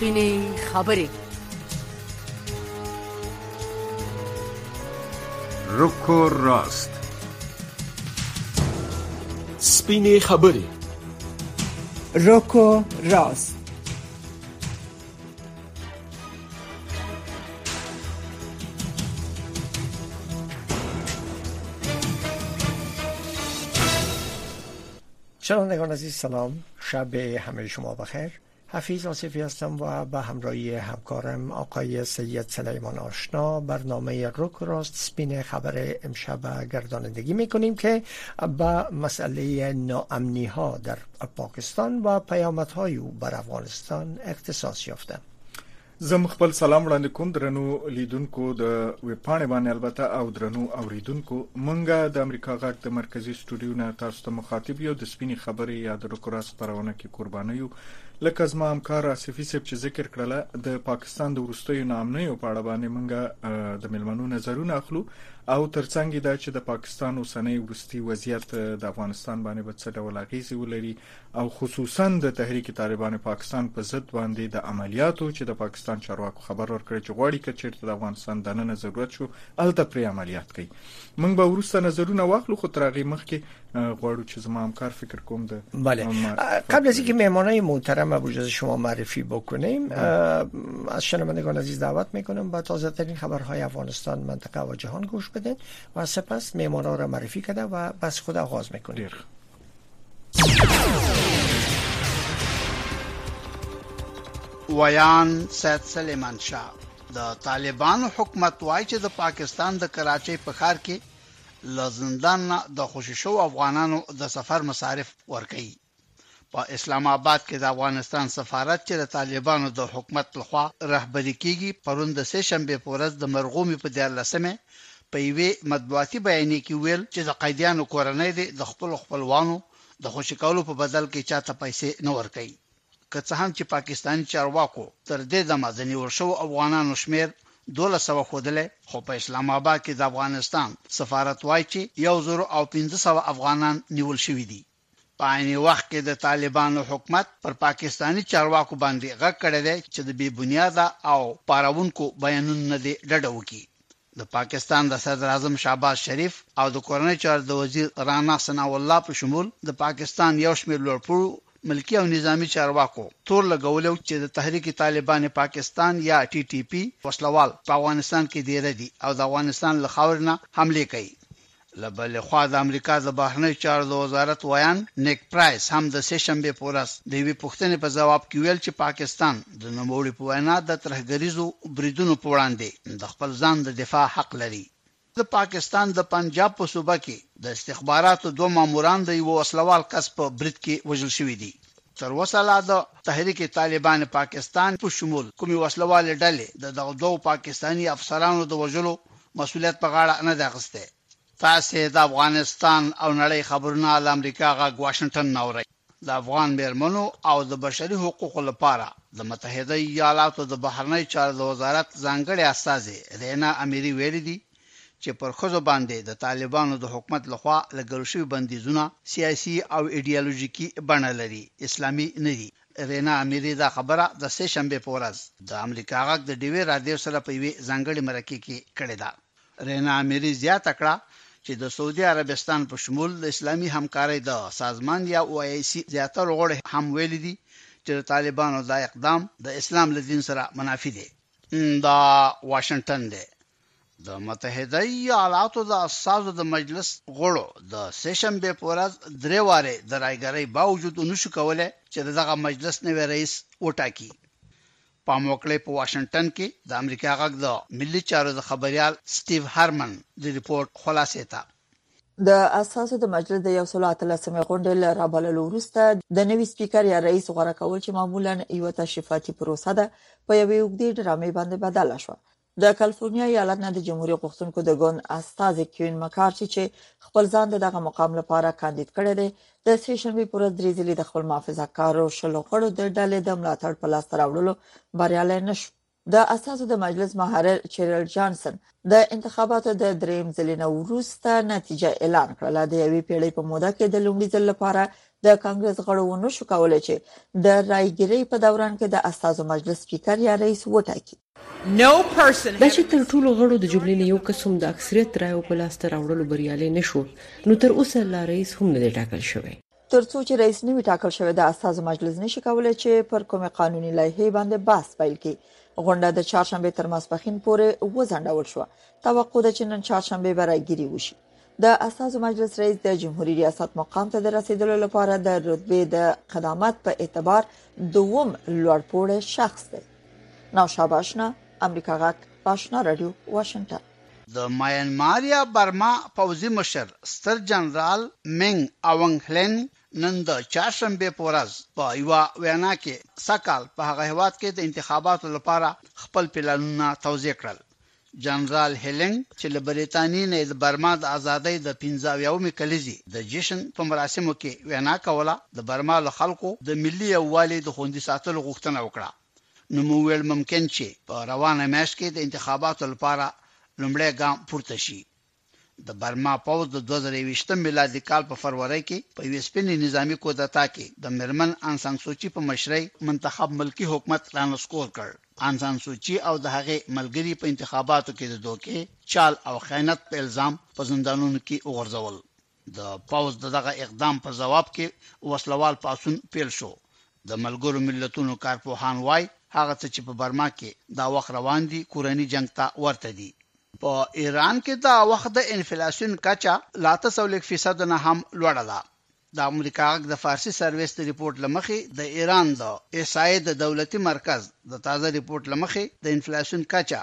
سپینې خبرې. روکو راست. سپینې خبرې. روکو راست. شنوندگان عزیز سلام، شب همه شما بخیر. حفیظ آصفی هستم و به همراهی همکارم آقای سید سلیمان آشنا برنامه روک راست سپین خبر امشب گردانندگی میکنیم که به مسئله ناامنی ها در پاکستان و پیامدهای او بر افغانستان اختصاص یافته. زم خپل سلام وړاندې کوم درنو لیدونکو د ویبپاڼې باندې البته او درنو اوریدونکو. مونږه د امریکا غږ د مرکزی سټوډیو نه تاسو ته مخاطب یو د سپینې خبرې یا د روکراس خبرونه کې قرباني یو. لکه زما همکار آصفی صاحب چې ذکر کړله د پاکستان د وروستیو ناامنیو په اړه باندې مونږه د ملمنو نظرونه اخلو او ترڅنګ دا چې د پاکستان اوسنۍ وروستي وضعیت د افغانستان باندې به څه ډول اغیزې ولري او خصوصا د تحریک طالبان پاکستان په ضد باندې د عملیاتو چې د پاکستان چارواکو خبر ورکړي چې غواړي چې چیرته د افغانستان دننه ضرورت شو الته پرې عملیات کوي. مونږ به وروسته نظرونه واخلو خو تر هغه مخکې غواړو چې زما همکار فکر کوم د بله قبل از اینکه مهمانای محترم ابوجز شما معرفی بکنیم از شنوندگان عزیز دعوت میکنم با تازه ترین خبرهای افغانستان، منطقه و جهان گوش بدین و سپس مهمانا را معرفی کرده و بس خود آغاز میکنیم. ویان سید سلیمان شاه د طالبانو حکومت وایي چې د پاکستان د کراچۍ په ښار کې لزندان د خوششو افغانانو د سفر مصارف ورکړي. په اسلام آباد کې د افغانستان سفارت چې د طالبانو د حکومت لخوا رهبری کیږي پرون د سه شنبه په ورځ د مرغومي په 14مه په یوه مطبوعاتي بیانیه کې ویل چې د قیدیانو کورنۍ د خپلوانو د خوشی کولو په بدل کې چاته پیسې نه ورکړي. که څه هم چې پاکستاني چارواکو تر دې دمه د نیول شو افغانانو شمیر 1200 خوده، خو په اسلام آباد کې د افغانستان سفارت وایي چې 1500 افغانان نیول شوي دي. په عین وخت کې د طالبانو حکومت پر پاکستاني چارواکو باندې غږ کړی دی چې د بې بنیاده او پاراونکو بیانونه دي ډډه وکړي. د پاکستان د صدر اعظم شهباز شریف او د کورنۍ چارو د وزیر رانا ثناء الله په شمول د پاکستان یو شمېر لوړپوړو ملکی او نظامی چارواکو تور لګولو چې د تحریک طالبان پاکستان یا ټي ټي پی وسلوال په افغانستان کې ډیر دي او د افغانستان له خاورنه حمله کوي. لبل خو د امریکا د بهرنی چارو د وزارت ویان نیک پرایس هم د سه شنبه په ورځ د وی پوښتنې په جواب کې ویل چې پاکستان د نوموړي په وینا د ترهګریزو بریدونو په وړاندې د خپل ځان د دفاع حق لري. د پاکستان د پنجاب په صوبه کې د استخباراتو دوه ماموران د یو وسلوال کس په برید کې وژل شوي دي. تر اوسه لا د تحریک طالبان پاکستان په شمول کومي وسلوال ډلې د دغه دوه پاکستاني افسرانو د وژلو مسؤلیت په غاړه نه ده اخیسته. تاسو د افغانستان او نړۍ خبرونه د امریکا غږ واشنگټن نوري. د افغان میرمنو او د بشري حقوقو لپاره د متحده ایالاتو د بهرنی چارو د وزارت ځانګړي استاذ رینا امیری ویلي دي چې پر خزو باندې د طالبانو د حکومت لخوا لګول شوی بندیزونه سیاسي او ایډیالوژیکي بڼه لري، اسلامي نه دي. رینا امیری دا خبره د سه شنبه په ورځ د امریکا غږ د ډیوی رادیو سره په وی ځانګړي مرکه کې کړې ده. رینا امیری زیاته کړه چې د سعودي عربستان په شمول د اسلامي همکارۍ د سازمان یا OIC زیاتره غړي هم ویلي دي چې د طالبانو دا اقدام د اسلام له دین سره منافي دی. دا واشنگټن دی. د متحده ایالاتو د اساسو د مجلس غړو د سه شنبه په ورځ درې واره د رايګرۍ باوجود نشو کولای چې دغه مجلس نوی رئیس وټاکي. په موکلې په واشنگټن کې د امریکا غږ د ملي چارو د خبريال سټیو هارمن د ریپورت خلاصې ته د اساسو د مجلس د 113 غونډې له رابللو وروسته د نوي سپیکر یا رئیس غوړه کول چې معمولا یو تشریفاتي پروسه ده په یوې اوږدې ډرامې باندې بدله شو. د کالیفورنیا ایالت نه د جمهوریت غوښتونکو د ګوند استاذ کیوین مکارتي چې خپل ځان دغه مقام لپاره کاندید کړی دی د سه شنبه پر ورځ درې ځلې د خپل محافظه کارو شلو غړو د ډلې د ملاتړ په لاس راوړلو بریالی نشو. د اساسو د مجلس مهرر چیرل جانسن د انتخاباتو د دریم ځل نه وروسته نتیجه اعلان کړه. د یوې پیړۍ په موده کې د لومړي ځل لپاره د کانګرس غړو ونشو کولای چې د رایګیرۍ په دوران کې د اساسو مجلس سپیکر یا رئیس وټاکي. دا چې تر ټولو غړو د جملې نه یو قسم د اکثریت رایو په لاس ته راوړلو بریالي نشو، نو تر اوسه لا رئیس هم نه ټاکل شوی. ترڅو چې رئیس نوی ټاکل شوی د اساسو مجلس نشي کولای چې پر کومه قانوني لایحه باندې بحث پیل کړي. غونډه د چهارشنبه تر ماسپښین پورې وځنډول شو. توقع ده چې نن چهارشنبه به راګیري وشي. د اساسو مجلس رئیس د جمهوریت ریاست مقام ته د رسیدلو لپاره د رتبه د قدامت په اعتبار دوم لوړپوړی شخص دی. نوشابه آشنا، امریکا غږ، آشنا رادیو، واشنگټن. د ماینمار یا برما پوځي مشر ستر جنرال منګ اونګ هلن نن د چهارشنبه په ورځ په یو وینا کې سکهال په هغه هیواد کې د انتخاباتو لپاره خپل پلانونه توضیح کړل. جنرال هیلنګ چې له بریتانیې نه د برما د ازادۍ د 15 کلیزي د جشن په مراسمو کې وینا کوله. د برما له خلکو د ملي یووالي د خوندي ساتلو غوښتنه وکړه. نو موږ ممکن چې په روانه میاشت کې د انتخاباتو لپاره لومړی ګام پورته شي. د برما پوځ د 2020 میلادي کال په فروری کې په یو سپینې نظامی کودتا کې د مرمن ان سان سوچي په مشرۍ منتخب ملکی حکومت رانسکور کړ. ان سان سوچي او د هغې ملګری په انتخاباتو کې د دوکې، چال او خیانت په الزام په زندانونو کې وغورځول. د پوځ دغه اقدام په جواب کې وسلوال پاسون پیل شو. د ملګرو ملتونو کارپوهان وای هغه چې په برما کې دا وخت روان دي کورنۍ جنگ ته ورته دي. په ایران کې دا وخت د انفلیشن کچا 3% نه هم لوړه ده. د امریکا د فارسی سرویس د ریپورت لمخې د ایران د ایسای د دولتي مرکز د تازه ریپورت لمخې د انفلیشن کچا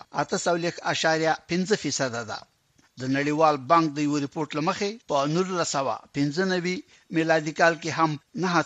8.5% ده. د نړیوال بانک د یو ریپورت لمخې په 1995 میلادي کال کې هم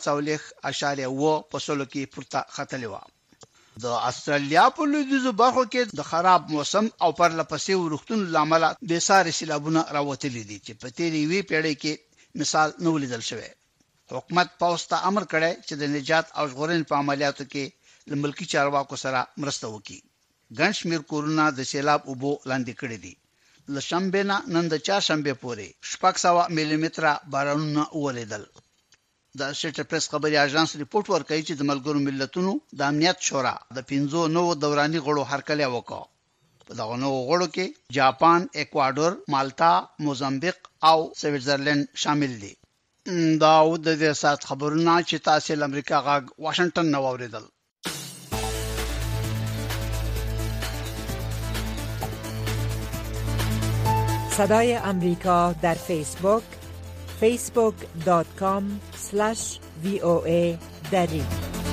9.1% کې پورته ختلې و. د استرالیا په لویدیځو برخو کې د خراب موسم او پرلپسې ورښتونو لامل د ساري سیلابونه راوتلي دي چې په تیرې وی پیړۍ کې مثال نو لیدل شوی. حکومت پوسټ ته امر کړی چې د نجات او ژغورنې په عملیاتو کې له ملکی چارواکو سره مرسته وکړي. ګڼ شمېر کورونه د سیلاب اوبو لاندې کړي دي. له شنبه نه نن د چهارشنبه پورې 600 ملي متره بارانونه ولیدل. د سټر پریس خبري اژانس ریپورت ورکړي چې د ملګرو ملتونو د امنیت شورا د 15 دوراني غړو هرکلی وکړ. په دغه نو غړو کې جاپان، ایکوادور، مالټا، موزمبیق او سویټزرلند شامل دي. دا د دې سات خبرونه چې تاسو له امریکا غږ واشنگټن نو اوریدل. صدای امریکا در فیسبوک facebook.com/voa دری.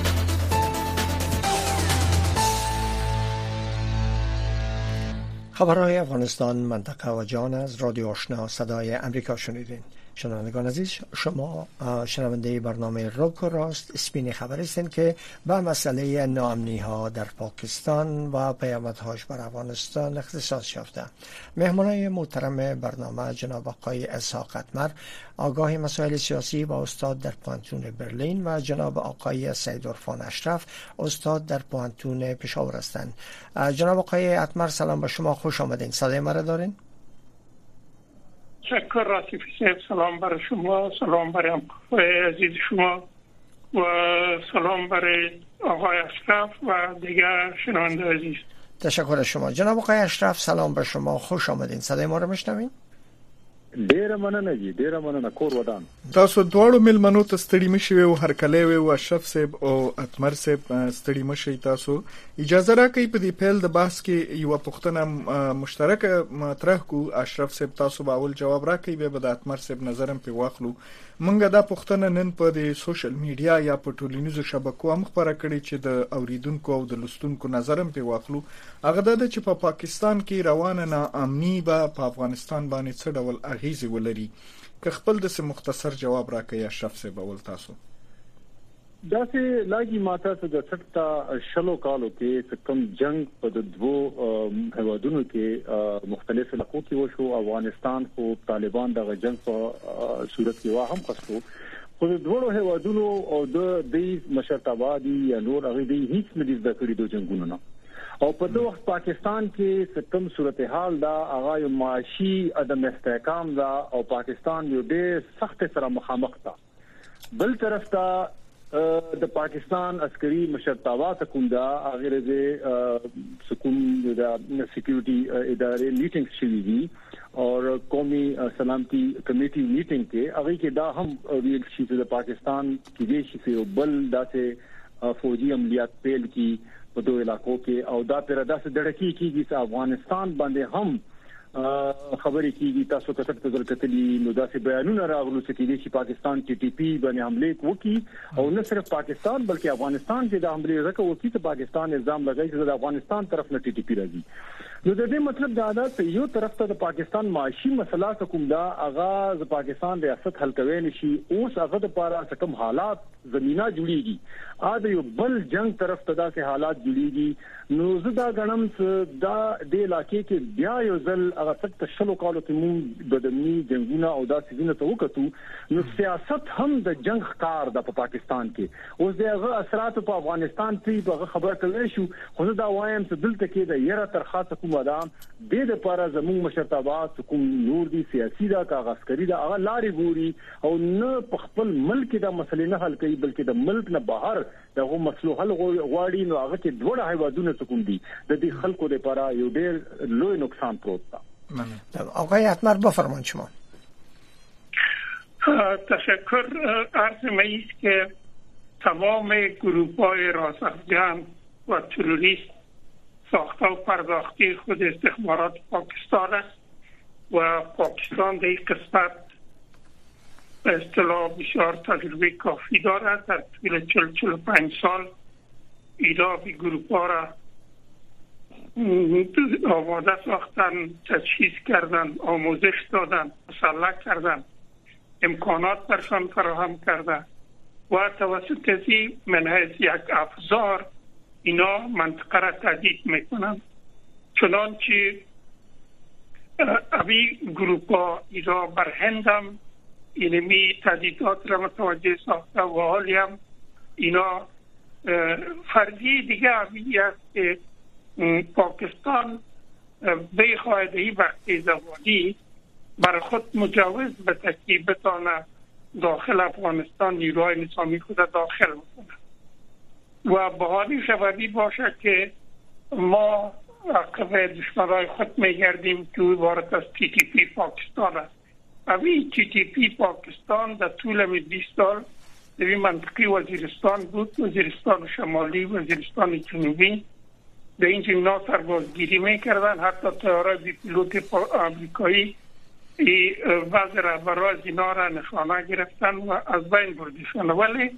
خبرهای افغانستان، منطقه و جهان از رادیو آشنا صدای امریکا شنیدین. شنوندگان عزیز، شما شنونده برنامه روک و راست سپین خبر هستند که به مسئله ناامنی ها در پاکستان و پیامدهاش بر افغانستان اختصاص یافته. مهمانای محترم برنامه جناب آقای اسحاق اتمر، آگاه مسائل سیاسی و استاد در پوانتون برلین، و جناب آقای سید عرفان اشرف، استاد در پوانتون پشاور هستند. جناب آقای اتمر، سلام به شما، خوش آمدین. صدای مرا دارین؟ شکر راسیف صاحب، سلام برای شما، سلام برای عزیز شما و سلام برای آقای اشرف و دیگر شنونده عزیز. تشکر از شما. جناب آقای اشرف، سلام به شما، خوش آمدین. صدای ما رو میشنوین؟ ډیره مننه جی، ډیره مننه. کور ودان. تاسو دواړو ملمنو ته ستړي مشوي او هرکلی وي او اشرف صاحب او اتمر صاحب ستړي مشي. تاسو اجازه راکړئ په دې پیل د بحث کې یو پوښتنه مشترکه مطرح کو. اشرف صاحب تاسو به اول جواب راکړئ، به د اتمر صاحب نظرم په واخلو. مونږه دا پوښتنه نن په د سوشل میډیا یا په ټولنیزو شبکو هم خبره کړې چې د اوریدونکو او د لستونکو نظرم په واخلو. هغه د چې په پاکستان کې روانه ناامني په افغانستان باندې څه ډول اغیزه ولري. که خپل د مختصر جواب راکړئ اشرف صاحب اول تاسو. دا چې لاګي ماته څه د څټه شلو کالو کې کم جنگ په دوو هوادونو کې مختلف علاقو کې وشو. افغانستان خو طالبان دغه جنگ په صورت کې واهم قصو خو د دوه هوادونو او د دې مشرتابادي یا نور هغه دې هیڅ نه دي د کړی دوه جنگونو نه. او په دغه وخت پاکستان کې کوم صورتحال دا هغه معاشي عدم استحکام دا او پاکستان یو ډېر سخت سره مخامخ تا بل طرف ته د پاکستان عسکري مشرتابات کوم دا غیر د سکون د سکیورټي ادارې میټینګ شوې دي او قومي سلامتی کمیټي میټینګ کې هغه کې دا هم ویل شي چې د پاکستان کې د شي بل داسې فوجي عملیات پیل کی په دوه علاقو کې او دا پر داسې دړکی کیږي چې افغانستان باندې هم خبرې کیږي تاسو ته څه ځل کتلی نو داسې بیانونه راغلو چې پاکستان ټي ټي پی باندې حمله وکړي او نه صرف پاکستان بلکې افغانستان چې د حمله وکړي چې پاکستان الزام لګایي چې د افغانستان طرف نه ټي ټي پی راځي نو د دې مطلب دا ده چې یو طرف ته د پاکستان معاشي مسله کوم دا اغاز پاکستان ریاست حل کوي نشي اوس هغه د پاره کوم حالات زمينه جوړيږي اده یو بل جنگ طرف ته داسې حالات جوړيږي نو زدا غنم دا د علاقې کې بیا یو ځل هغه تک شلو کالو کې مون بدني جنگونه او دا سيزونه ته وکړو نو سیاست هم د جنگ ښکار د پاکستان کې اوس دغه اثرات په افغانستان په خبره کوي شو خو دا وایم چې دلته کې د یره تر خاصه کومه دا د لپاره زموږ مشرتابات کوم نور دي سیاسي دا کا عسکري دا هغه لاري ګوري او نه په خپل ملک دا مسلې نه حل کوي بلکې د ملک نه بهر دغه مسلو حل غواړي نو هغه کې دوه هیوادونه کوم دي د دې خلکو لپاره یو ډېر لوی نقصان پروت ده آقای اتمر بفرمایید شما تشکر عرض می است که تمام گروه‌های رازافزن و تروریست ساخته و پرداختی خود استخبارات پاکستان است و پاکستان در این قسمت به اصطلاح بسیار تجربه کافی دارد. در طول 40-45 سال اینا به گروه ها را آماده ساختن، تجهیز کردن، آموزش دادن، مسلح کردن، امکانات برشان فراهم کردن و توسط ازی من حیث یک افزار اینا منطقه را تهدید میکنن. چنانچه ابی گروپا اینا بر هندم اینمی تهدیدات را متوجه ساخته و حالی هم اینا فرضی دیگه ابی است که پاکستان بخواهد این وقت زمانی بر خود مجوز بده که بتانه داخل افغانستان نیروهای نظامی خود داخل بکنه و بحالی شبابی باشه که ما عقب دشمنای خود میگردیم که عبارت از تی تی پی پاکستان است. اوی تی تی پی پاکستان در طول 20 سال در این منطقه وزیرستان بود، وزیرستان شمالی، وزیرستان جنوبی. در این جنگنا سربازگیری میکردن، حتی طیاره بی پیلوت آمریکایی بعض رهبران از اینا را نشانه گرفتن و از بین بردشان. ولی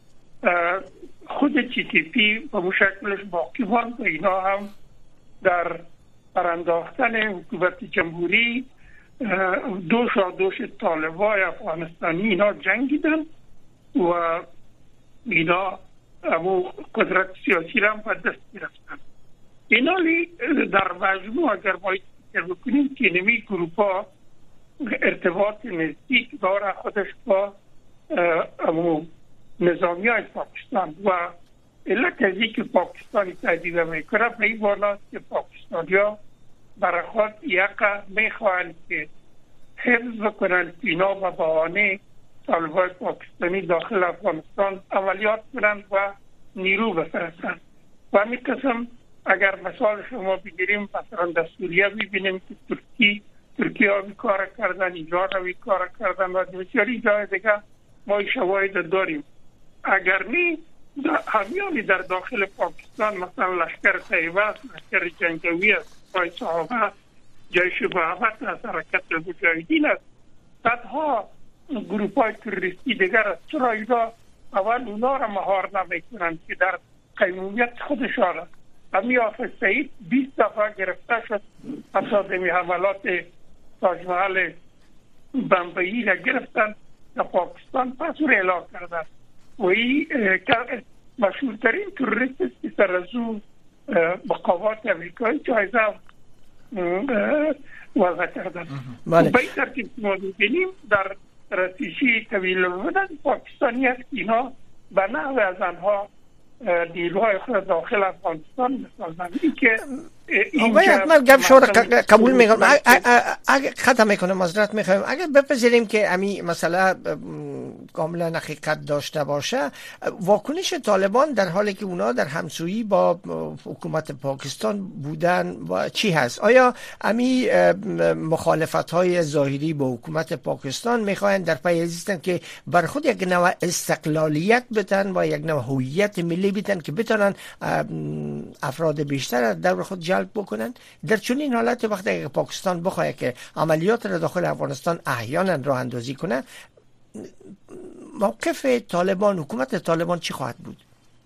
خود تی تی پی به مشکلش باقی ماند و اینا هم در برانداختن حکومت جمهوری دوش طالبای افغانستانی اینا جنگیدن و اینا امو قدرت سیاسی را هم به دست گرفتن. اینا در مجموع اگر باید فکر بکنیم که نمی گروپا ارتباط نزدیک داره خودش با امو نظامی های پاکستان و علت ازی که پاکستانی تهدید میکنه به این بالاست که پاکستانی ها برای خود یکا میخواهند که حفظ بکنند اینا به بهانه طالبای پاکستانی داخل افغانستان عملیات کنند و نیرو بفرستند. و همین قسم اگر مثال شما بگیریم مثلا در سوریه ببینیم که ترکیه ها کار کردن، ایران ها کار کردن و بسیاری جای دیگه ما شواهد داریم. اگر نی همیانی در داخل پاکستان مثلا لشکر طیبه است، لشکر جنگوی است، پای صحابه است، جیش بهوت است، حرکت مجاهدین است، صدها گروپ های تروریستی دیگر است. چرا اینا اول اونا را مهار نمیکنند که در قیمومیت خودشان است. همین حافظ سعید 20 دفعه گرفته شد، تصادمی حملات تاج محل بمبئی را گرفتن در پاکستان پس رو اعلام کردن و این مشهورترین تروریست است که سر از او مقامات امریکایی جایزه وضع کردن. به این ترتیب ما ببینیم در رسیشی طویل المدت پاکستانی است که اینا به نحو از آنها نیروهای خود داخل افغانستان بسازن. این که من گپ شما را قبول میکنم. اگه ختم میکنم معذرت میخوایم، اگر بپذیریم که امی مسئله کاملا حقیقت داشته باشه، واکنش طالبان در حالی که اونا در همسویی با حکومت پاکستان بودن و چی هست؟ آیا امی مخالفت های ظاهری با حکومت پاکستان میخواین در پی ازیستن که بر خود یک نوع استقلالیت بتن و یک نوع هویت ملی بتن که بتونن افراد بیشتر در خود جلب بکنن؟ در چنین حالت وقتی که پاکستان بخواد که عملیات را داخل افغانستان احیانا راه اندازی کنه، موقف طالبان، حکومت طالبان چی خواهد بود؟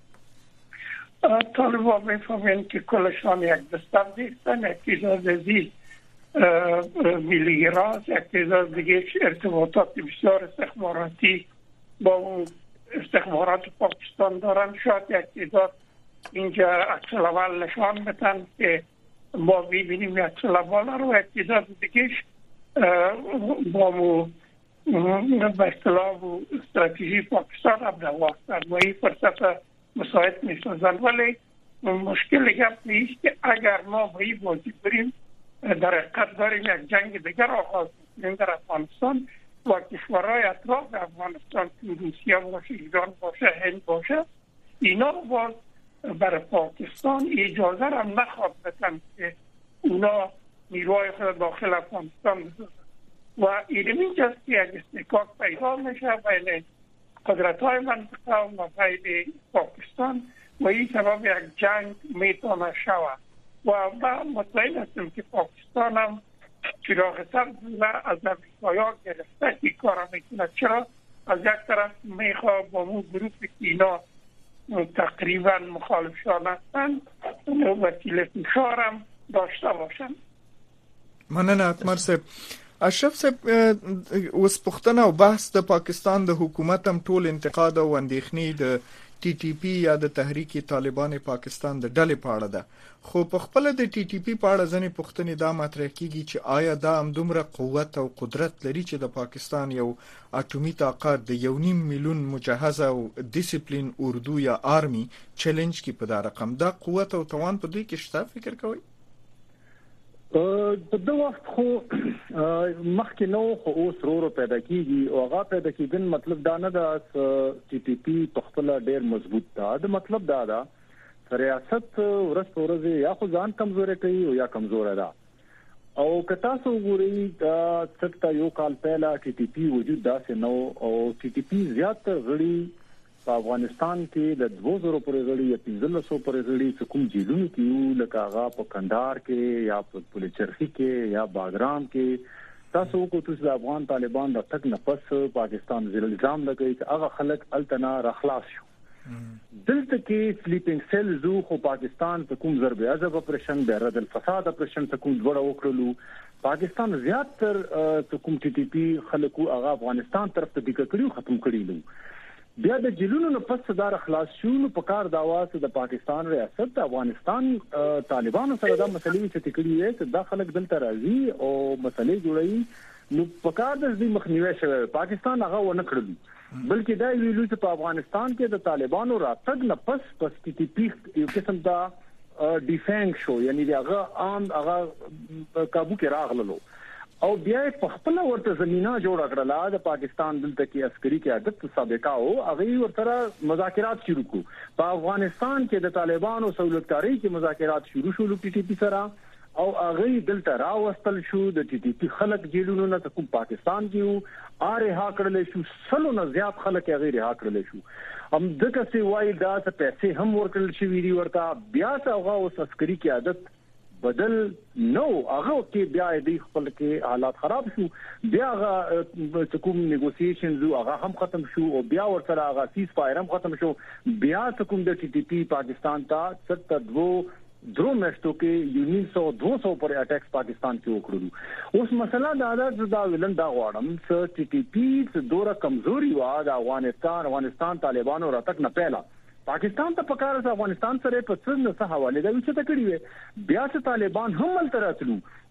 طالبان میفهمند که کلشان یک دستم نیستن، یک تعداد ازی ملیگراست، یک تعداد دیگه ارتباطات بسیار استخباراتی با اون استخبارات پاکستان دارن. شاید یک تعداد اینجا عکس الاول نشان بدن که ما ببینیم عکس الاول رو، یک تعداد دیگهش با به اصطلاح استراتژی پاکستان هم نواختن و این فرصت مساعد میسازن. ولی مشکل گپ نیست که اگر ما به این بازی بریم، در حقیقت داریم یک جنگ دیگر آغاز میکنیم در افغانستان و کشورهای اطراف افغانستان که روسیه باشه، ایران باشه، هند باشه، اینا باز برای پاکستان اجازه هم نخواد بدن که اونا نیروهای خود داخل افغانستان بسازن و اینجاست که یک استحکاک پیدا میشه بین قدرت‌های منطقه و بین پاکستان و این سبب یک جنگ میتونه شود و من مطمئن هستم که پاکستان هم چراغ سبز از امریکایان گرفته که کار میکنه. چرا؟ از یک طرف میخواد با اون گروپی که اینا تقریبا مخالفشان هستن وسیله فشار هم داشته باشن. مننه اتمر صاحب. اشرف صاحب، اوس پښتنه او بحث د پاکستان د حکومت هم ټول انتقاد او اندېښنې د ټي ټي پی یا د تحریک طالبان پاکستان د ډلې په اړه ده، خو په خپل د ټي ټي پی په اړه ځنې پوښتنې دا مطرح کیږي چې آیا دا هم دومره قوت او قدرت لري چې د پاکستان یو اټومي طاقت د 1.5 میلیون مجهزه او ډیسپلین اردو یا آرمي چیلنج کی په دا رقم دا قوت او توان په دوی کې شته؟ فکر کوئ؟ په دغه وخت خو مخکې نو خو اوس ورو پیدا کیږي او هغه پیدا کیږي. مطلب دا نه ده ټي ټي پی په خپل ډیر مضبوط ده. دا مطلب دا ده ریاست ورځ په ورځ یا خو ځان کمزوري کوي او یا کمزور ده. او که تاسو وګورئ دا څخه یو کال پهلا ټي ټي پی وجود داسې نو او ټي ټي پی زیاتره غړي په افغانستان کې د 2000 پورې غړي یا 1500 پورې غړي کوم جیلونو کې یو لکه هغه په کندهار کې یا په پولیچرخي کې یا باګرام کې تاسو کو تاسو د افغان طالبان د تک نفس پاکستان زیر الزام لګي چې هغه خلک التنا رخلاص شو. دلته کې سلیپینګ سیل زو خو پاکستان ته کوم ضرب عزب اپریشن به رد الفساد اپریشن ته کوم وړه وکړلو. پاکستان زیاتر ته کوم ټي ټي پی خلکو هغه افغانستان طرف ته دیګ کړیو ختم کړیلو. بیا د جیلونو نه پس دار خلاص شو نو په کار دا واسه د پاکستان ریاست د افغانستان طالبانو سره د مسلې چې تکړی وي چې د خلک دلته راځي او مسلې جوړي نو په کار د دې مخنیوي شوی. پاکستان هغه ونه کړی بلکې دا ویلو چې په افغانستان کې د طالبانو راتګ نه پس ټي ټي پی یو قسم دا ډیفنګ شو، یعنی هغه عام هغه کابو کې راغللو او بیا په خپل ورته زمينه جوړ کړل. د پاکستان دلته کې عسکري قیادت سابقه او هغه ورته مذاکرات شروع کو. په افغانستان کې د طالبانو سہولتکاری کې مذاکرات شروع شول ټي ټي پی سره او هغه دلته راوستل شو. د ټي ټي پی خلک جیلونو نه کوم پاکستان کې اره ها کړل شو، سلو نه زیات خلک غیر ها کړل شو. هم دغه سی وای دا څه پیسې هم ورکړل شي ویری ورته. بیا هغه اوس عسکري قیادت بدل نو هغه کې بیا د خپل کې حالات خراب شو. بیا هغه کوم نیګوسییشنز هغه هم ختم شو او بیا ورسره هغه سیز فایر هم ختم شو. بیا کوم د ټي ټي پی پاکستان ته 72 میاشتو کې 200 پر اٹیکس پاکستان کې وکړو. اوس مسله دا ولن دا غواړم چې ټي ټي پی دوره کمزوري و د افغانستان طالبانو راتک نه پهلا پاکستان ته پکاره افغانستان سره په څه نه حواله دا چې تکړی وي. بیا چې طالبان هم ملتراتلو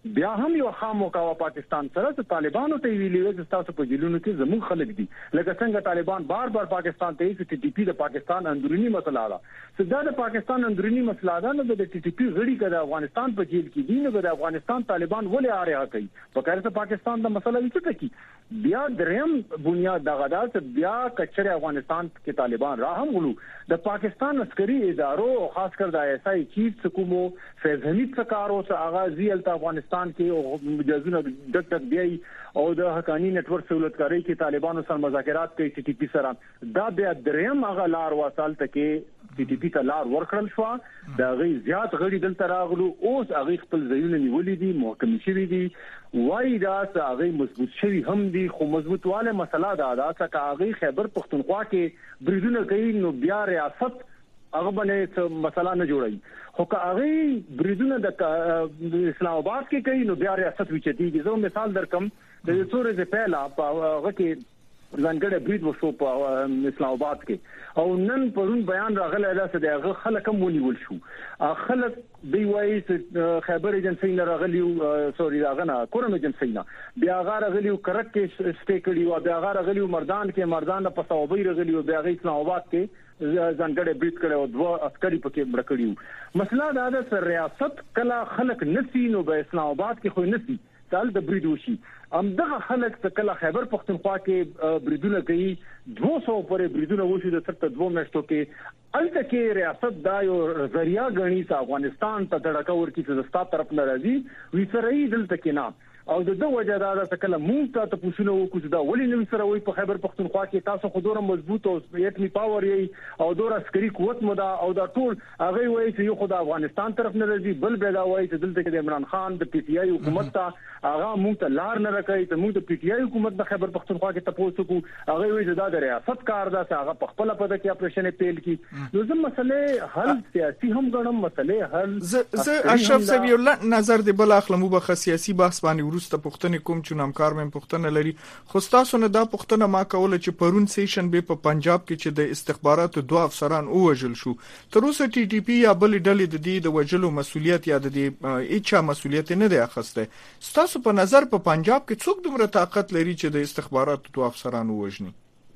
بیا هم یو خاموکا پاکستان سره طالبانو ته ویلي چې تاسو په جیلونو کې زموږ خلک دي لکه څنګه طالبان بار بار پاکستان ته چې ټي ټي پی د پاکستان اندرونی مسله ده چې د پاکستان اندرونی مسله ده نو د ټي ټي پی غړي کده افغانستان په جیل کې دي نو د افغانستان طالبان ولې اړه کوي په کار ته پاکستان د مسله وڅ کی بیا دریم بنیاد دغه دا چې بیا کچره افغانستان کې طالبان را هم غلو د پاکستان عسکري ادارو خاص کر د ایس آی چیف حکومو فیض حمید سکارو څخه آغازي الته افغانستان کې او مجازونه د بیاي او د حقانی نت ورک سہولتکاری کې طالبانو سره مذاکرات کوي ټي ټي پی سره دا بیا دریم هغه لار وصل تکي ټي ټي پی ته لار ورکړل شو دا غي زیات غړي دلته راغلو اوس هغه خپل ځایونه نیولې دي محکم شوی دي وای دا هغه مضبوط شوی هم دي خو مضبوطواله مسله دا چې هغه خیبر پختونخوا کې بریدونه کوي نو بیا ریاست هغه باندې مسله نه جوړي خو که هغه بریدونه د اسلام آباد کې کوي نو بیا ریاست وچتيږي زه مثال درکم د څورې د پهلا په هغه کې ځانګړی برید وشو په اسلام آباد کې او نن پرون بیان راغلی دا چې دغه خلک هم ونیول شو خلک دی وایي چې خیبر ایجنسی نه راغلیو سوري راغنه کورم ایجنسی نه بیا هغه راغلیو کرک کې سټې کړي او بیا هغه راغلیو مردان په صوبې راغلیو بیا هغه اسلام آباد کې ځانګړی برید کړي او دوه عسکري پکې مړ کړیو مسله دا ده چې ریاست کله خلک نسی نو په اسلام آباد کې خو نسی تل د برید وشي دغه خلک چې کله خیبر پختونخوا کې بریدونه کوي 200 پورې بریدونه وشي د تر 2 میاشتو کې الته کې ریاست دا یو ذریعہ غني چې افغانستان ته دړکا ورکی چې د ستاسو طرف نه راځي وی سره یې دلته کې نه او د وجه دا چې کله مونږ ته پوښتنه وکړو دا ولې نو سره وي په خیبر پختونخوا کې تاسو خو ډوره مضبوط او یتمی پاور یې او ډوره عسکري قوت مو دا او دا ټول هغه وایي چې یو خو د افغانستان طرف نه راځي بل به دا وایي چې دلته کې د عمران خان د پی ټی آی حکومت ته هغه مونږ ته لار نه راکړي ته مونږ د پی ټی آی حکومت د خیبر پختونخوا کې تاسو کو هغه وایي چې دا د ریاست کار دا چې هغه په خپل پد کې اپریشن پیل کی نو زم مسله حل سیاسي هم غنم مسله حل زه اشرف صاحب یو نظر دی بل اخلمو به سیاسي بحث باندې ورسته پښتنې کوم چې نامکار مې پښتنه لري خو تاسو نه دا پښتنه ما کوله چې پرون سیشن به په پنجاب کې چې د استخباراتو دوه افسران اوجل شو تر اوسه ټي ټي پی یا بل ډلې د دې د وجلو مسولیت یا د دې اچا مسولیت نه دی اخسته تاسو په نظر په پنجاب کې څوک دومره طاقت لري چې د استخباراتو دوه افسران ووجني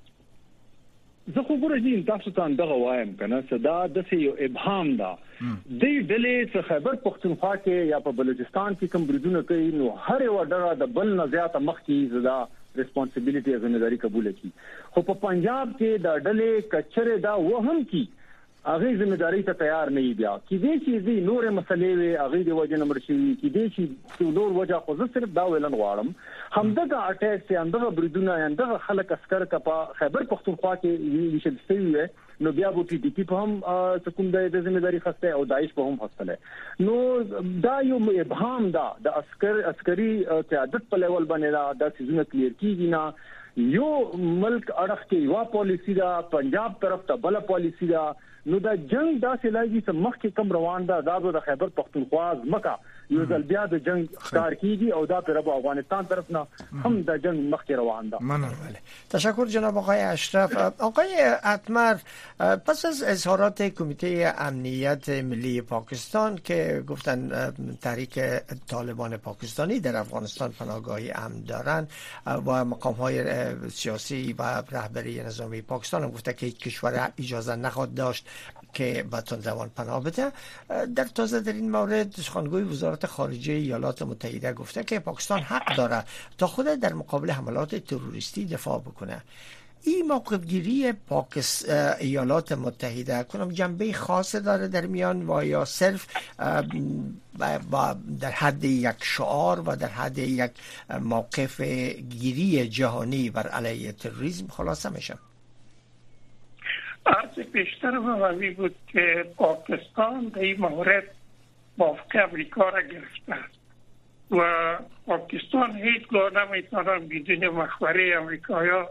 زه خو ګورم تاسو ته دغه وایم کنه صدا د یو ابهام دا د ډلې څخه خیبر پختونخوا کې یا په بلوچستان کې کوم بریدونه کوي نو هر یو ډله د بل نه زیاته مخ کې زدا ریسپانسیبিলিټي ځمېداري قبول کړي خو په پنجاب کې د ډلې کچره دا وهم کی هغه ځمېداري ته تیار نه بیا کې دې چې دې نور مسلې وي هغه د وجه نمبر شي کې دې چې نور وجه خو زه صرف دا ویلن غواړم همدغه اٹیک چې همدغه بریدونه همدغه خلک اسکر کپا خیبر پختونخوا کې ویشل شوی نو بیا بو ټي ټي پی په هم کوم د ځمېداري خسته او داعش په هم خسته نو دا یو ابهام دا د عسکري قیادت په لیول باندې دا سيزونه کلیر کیږي نه یو ملک اړه کې یو پالیسی دا پنجاب طرف ته بل پالیسی دا نو دا جنگ داسې لایي چې مخکې کم روان ده د خیبر پختونخوا ځمکه یو ځل بیا د جنگ ښکار کیږي او دا پر افغانستان طرف نه هم د جنگ مخکې روان ده مننه تشکر جناب آقای اشرف آقای اتمر پس از اظهارات کمیته امنیت ملی پاکستان که گفتن تحریک طالبان پاکستانی در افغانستان پناهگاهی امن دارند و مقام‌های سیاسی و رهبری نظامی پاکستان هم گفته که هیچ کشور اجازه نخواهد داشت که به تون زمان پناه بده در این مورد سخنگوی وزارت خارجه ایالات متحده گفته که پاکستان حق داره تا خود در مقابل حملات تروریستی دفاع بکنه این موقف گیری ایالات متحده کنم جنبه خاص داره در میان و یا صرف در حد یک شعار و در حد یک موقف گیری جهانی بر علیه تروریسم خلاصه میشه عرض پیشتر موامی بود که پاکستان در این مورد موافقه امریکا را گرفته و پاکستان هیچگاه نمیتونن بدون مشوره امریکایا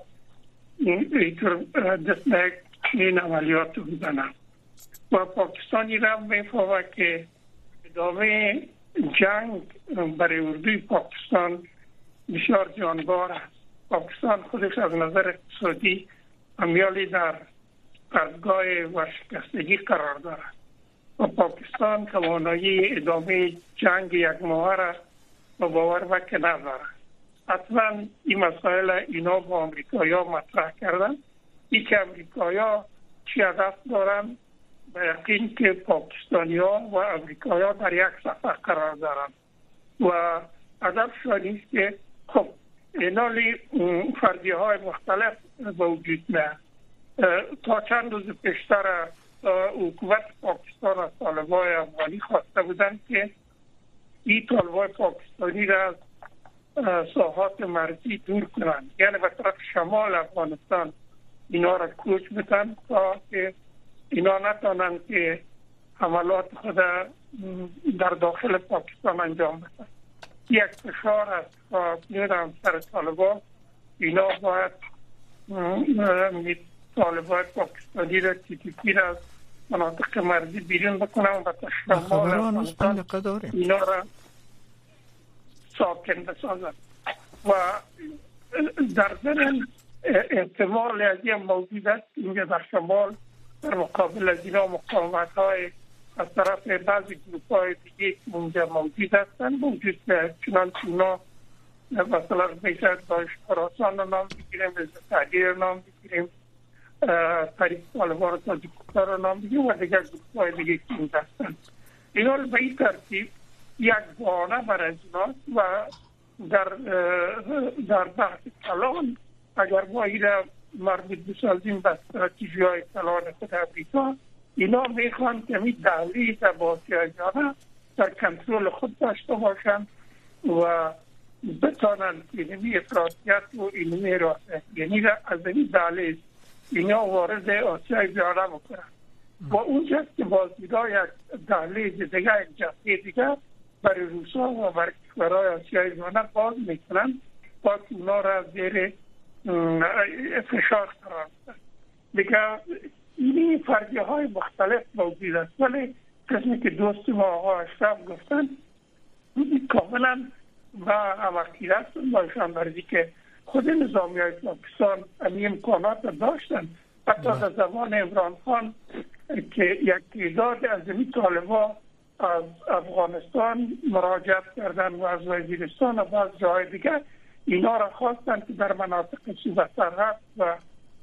دست به این عملیات بزنن و پاکستانی را میفهمه که ادامه جنگ برای اردوی پاکستان بسیار جانبار است. پاکستان خودش از نظر اقتصادی امیالی در پرتگاه ورشکستگی قرار دارد و پاکستان توانایی ادامه جنگ یک ماه را و باور که نداره. اصلا این مسائل اینا با امریکایی‌ها مطرح کردن. این که امریکایی‌ها چی هدف دارن؟ به یقین که پاکستانی‌ها و امریکایی‌ها در یک صفحه قرار دارن و هدفشان است که خب اینالی فردی‌های مختلف به وجود میاد. تا چند روز پیشتر حکومت پاکستان از طالبان افغانی خواسته بودند که این طالبان پاکستانی را از ساحات مرزی دور کنند، یعنی به طرف شمال افغانستان اینا را کوچ بدن تا که اینا نتوانند که حملات خود در داخل پاکستان انجام بدن. یک فشار است و میدونم سر طالبان اینا باید طالبان پاکستانی را TTP را از مناطق مرزی بیرون بکنن و به شمال افغانستان اینا را ساکن بسازن و در ضمن احتمال از این موجود است اینجا در شمال در مقابل از اینا مقاومت‌های از طرف بعضی گروه‌های دیگه که اونجا موجود هستند موجود که چنانچه اونا مثلا بیشتر داعش خراسان رو نام بگیریم، حزب تحریر رو نام بگیریم، طریق طالبان تاجیکستان رو نام بگیریم و دیگر گروه‌های دیگه که اونجا هستند. اینا به این ترتیب یک بهانه برای ایناست و در بحث کلان اگر ما این را مربوط بسازیم به استراتژی‌های کلان خود امریکا، اینا میخوان که می دهلیز با سیاح‌ها در کنترل خود داشته باشند و بتانند که اینمی افراطیت و اینمی راسته یعنی را از این دهلیز اینا وارد آسیای بیاره بکنند و اونجاست که بازدیدها یک دهلیز دیگه یک جبهه دیگه برای روسا و برای کشورهای آسیای بیاره باز میکنند با که اونا را زیر فشار قرار بدن. دیگه این فردیه های مختلف موجود است ولی کسی که دوست ما آقا اشرف گفتن کاملا و هماخیر هستن باشن برای که خود نظامی های پاکستان این امکانات داشتن حتی در زمان عمران خان که یک تعداد از این طالبا از افغانستان مراجعت کردن و از وزیرستان و بعض جای دیگر اینا را خواستن که در مناطق صوبه سرحد و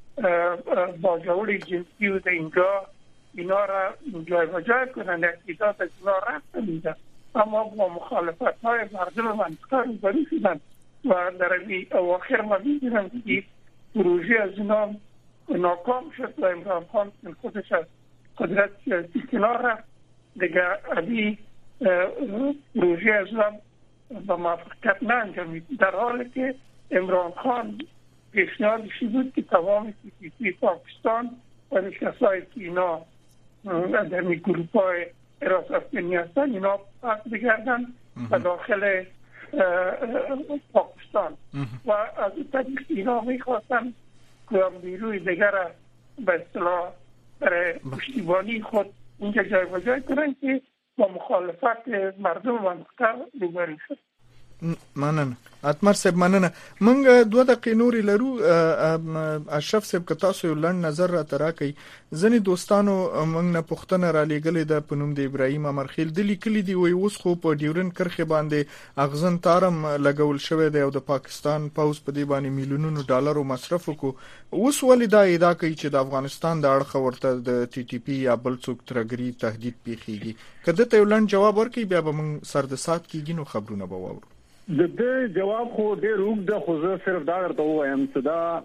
با جول جنسی و اینجا اینا را جای و جای کنن. یک تعداد از اینا رفتن اینجا اما با مخالفت های مردم منطقه روبرو شدن و در اواخر ما می‌بینم که پروژه از اینا ناکام شد و عمران خان خودش از قدرت سیاسی کنار رفت. دیگه ابی پروژه از اینا با موفقیت نانجامید، در حالی که عمران خان پیشنهادش بود که تمام TTP پاکستان و کسایی که اینا در می گروه‌های حراستی هستن اینا پس بگردن و داخل پاکستان و از این طریق اینا میخواستن که نیروی دیگر به اصطلاح برای پشتیبانی خود اینجا جای و جای کنن که با مخالفت مردم منطقه روبرو شد. مننه اتمر صاحب مننه. منګه 2 دقیقې نورې لرو. اشرف صاحب که تاسو یو لنډ نظر را تراکئ. ځنې دوستانو موږ نه پوښتنه را لېږلې ده په نوم د ابراهیم امرخیل د لیکلي دی وای اوس خو په ډیورن کرښې باندې اغزن تارم لګول شوی دی او د پاکستان پاوز په دې باندې میلیونونو ډالرو مصرف وکړو. اوس ولې دا ادعا کوي چې د افغانستان د اړخه ورته د TTP یا بل څوک ترګري تهدید پیښیږي؟ کله ته یو لنډ جواب ورکړي بیا به موږ سر د سات کېږي نو خبرونه به واورو. د جواب خو ډېر وګړه خو زه صرف دا درته وایم چې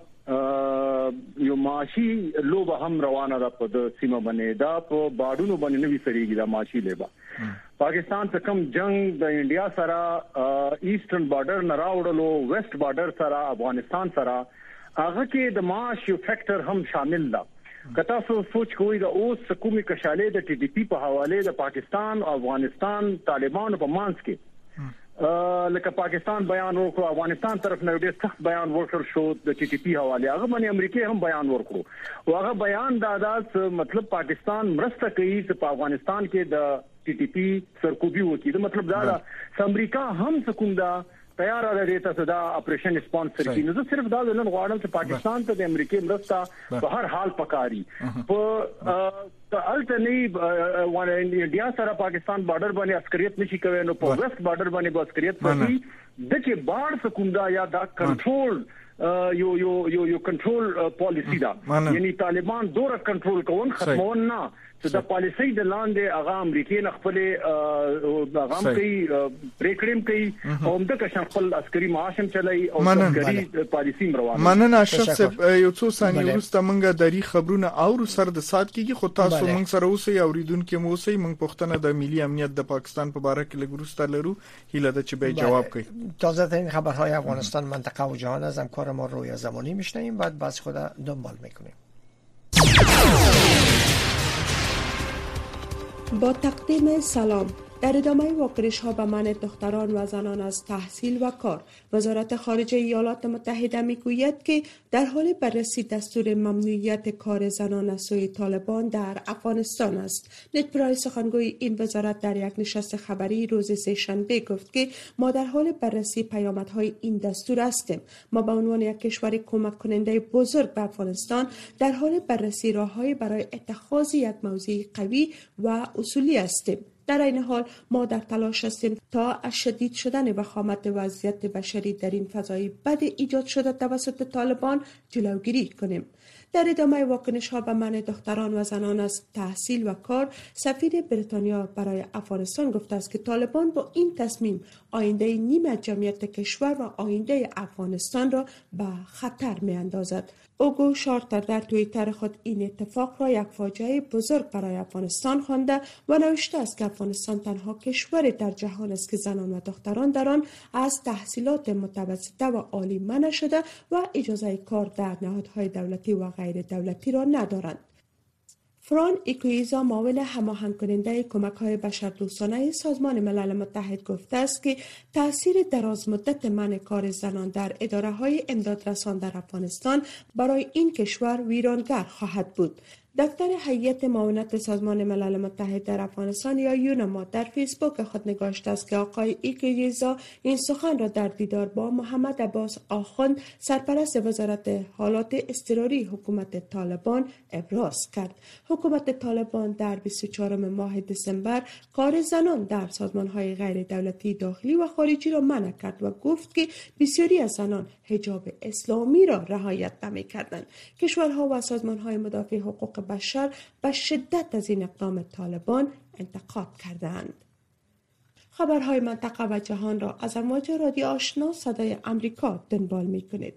دا یو معاشي لوبه هم روانه ده په د سیمه باندې دا په باډونو باندې نوي سریږي دا معاشي لوبه. پاکستان څخه کم جنگ د انډیا سره ایسټرن بارډر نه راوړلو ویسټ بارډر سره افغانستان سره هغه کې د معاش یو فیکٹر هم شامل ده. کته سوچ کوی دا اوس کومي کشاله د TTP په حواله د پاکستان او افغانستان طالبانو په مانس کې لکه پاکستان بیان وکړو، افغانستان طرف نه ډېر سخت بیان ورکړ شو د TTP حواله، هغه باندې امریکا هم بیان ورکړو او هغه بیان دا مطلب پاکستان مرسته کوي چې په افغانستان کې د TTP سرکوبي وکړي. دا مطلب دا امریکا هم کوم دا تیار دی ته دا اپریشن سپانسر کی. نو زه صرف دا نن غواړم چې پاکستان ته د امریکای مرسته په هر حال پکاري. په الټنی وانه انډیا سره پاکستان بارډر باندې عسکریت نشي کوي، نو په ویسٹ بارډر باندې به عسکریت کوي. دغه بار سکوندا یا دا کنټرول یو کنټرول پالیسی دا، یعنی طالبان دوره کنټرول کوون ختمون نه چې د پالیسی د لاندې هغه امریکای نه خپل هغه کوي پریکړم کوي او د کشن خپل عسکري معاشم چلای او عسکري پالیسی روانه. مننه اشرف صاحب. یو څو ثانیې وروسته موږ د ریښ خبرونه او سر د سات کېږي، خو تاسو موږ سره اوسئ اوریدونکو مو اوسئ. موږ پښتنه د ملي امنیت د پاکستان په اړه کې لګورسته لرو، هیله ده چې به جواب کوي. تازه ترین خبرهای افغانستان، منطقه و جهان از همکار ما رویا زمانی میشنویم، بعد بس خود دنبال میکنیم. با تقدیم سلام. در ادامه واکنش ها به منع دختران و زنان از تحصیل و کار، وزارت خارجه ایالات متحده میگوید که در حال بررسی دستور ممنوعیت کار زنان از سوی طالبان در افغانستان است. نت پرایس سخنگوی این وزارت در یک نشست خبری روز سه‌شنبه گفت که ما در حال بررسی پیامدهای این دستور هستیم. ما به عنوان یک کشور کمک کننده بزرگ به افغانستان در حال بررسی راههایی برای اتخاذ یک موضع قوی و اصولی هستیم. در این حال ما در تلاش هستیم تا از شدید شدن وخامت وضعیت بشری در این فضای بد ایجاد شده توسط طالبان جلوگیری کنیم. در ادامه واکنش ها به منع دختران و زنان از تحصیل و کار، سفیر بریتانیا برای افغانستان گفته است که طالبان با این تصمیم آینده نیمه جمعیت کشور و آینده افغانستان را به خطر می اندازد. اوگو شارتر در توییتر خود این اتفاق را یک فاجعه بزرگ برای افغانستان خوانده و نوشته است که افغانستان تنها کشور در جهان است که زنان و دختران در آن از تحصیلات متوسطه و عالی منع شده و اجازه کار در نهادهای دولتی و غیر دولتی را ندارند. فران ایکویزا، معاون هماهنگ کننده کمک‌های بشردوستانه سازمان ملل متحد گفته است که تأثیر درازمدت منع کار زنان در اداره‌های امدادرسان در افغانستان برای این کشور ویرانگر خواهد بود. دفتر هیئت معاونت سازمان ملل متحد در افغانستان یا یونما در فیسبوک خود نگاشته است که آقای ایکیزا این سخن را در دیدار با محمد عباس آخوند، سرپرست وزارت حالات اضطراری حکومت طالبان ابراز کرد. حکومت طالبان در 24 ماه دسامبر کار زنان در سازمان‌های غیر دولتی داخلی و خارجی را منع کرد و گفت که بسیاری از زنان حجاب اسلامی را رعایت نمی‌کردند. کشورها و سازمان‌های مدافع حقوق بشر به شدت از این اقدام طالبان انتقاد کردند. خبرهای منطقه و جهان را از امواج رادیو آشنا صدای آمریکا دنبال می‌کنید.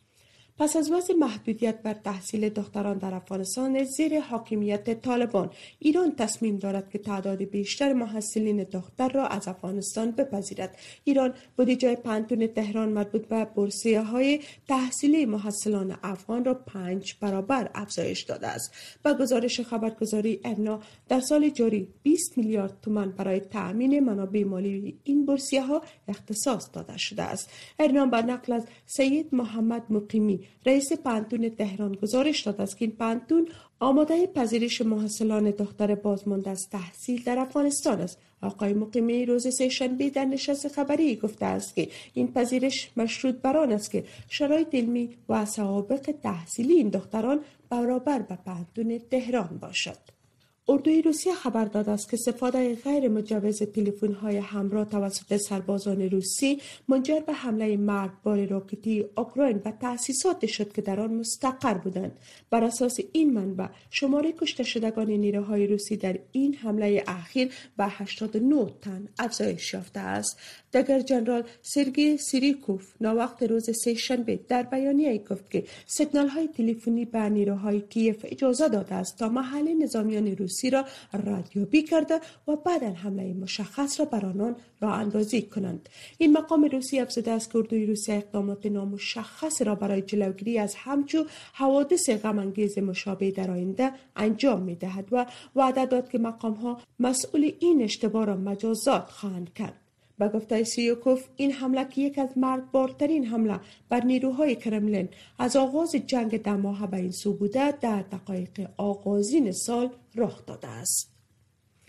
پس از وضع محدودیت بر تحصیل دختران در افغانستان زیر حاکمیت طالبان، ایران تصمیم دارد که تعداد بیشتر محصلین دختر را از افغانستان بپذیرد. ایران بودجه پانتون تهران مربوط به بورسیه‌های تحصیلی محصلان افغان را 5 برابر افزایش داده است. با گزارش خبرگزاری ارنا در سال جاری 20 میلیارد تومان برای تأمین منابع مالی این بورسیه‌ها اختصاص داده شده است. ارنا با نقل از سید محمد مقیمی، رئیس پانتون تهران، گزارش داد است که این پانتون آماده پذیرش محصلان دختر بازمانده از تحصیل در افغانستان است. آقای مقیمی روز سه‌شنبه در نشست خبری گفته است که این پذیرش مشروط بر آن است که شرایط علمی و سوابق تحصیلی این دختران برابر به پانتون تهران باشد. اردوی روسیه خبر داده است که استفاده غیر مجوز تلفن‌های همراه توسط سربازان روسی منجر به حمله مرگبار راکتی اوکراین و تأسیسات شد که در آن مستقر بودند. بر اساس این منبع، شماره کشته شدگان نیروهای روسی در این حمله اخیر به 89 تن افزایش یافته است. دگر جنرال سرگئی سیریکوف ناوقت روز سه‌شنبه در بیانیه‌ای گفت که سیگنال‌های تلفنی به نیروهای کیف اجازه داده است تا محل نظامیان روسی را ردیابی کرده و بعد حمله مشخص را بر آنان راه اندازی کنند. این مقام روسی افزوده است که اردوی روسیه اقدامات نامشخص را برای جلوگیری از همچون حوادث غم‌انگیز مشابه در آینده انجام می‌دهد و وعده داد که مقام‌ها مسئول این اشتباه را مجازات خواهند کرد. با گفته سیریکوف، این حمله که یک از مرگبارترین حمله بر نیروهای کرملین از آغاز جنگ 10 ماهه به این سو بوده، در دقایق آغازین سال رخ داده است.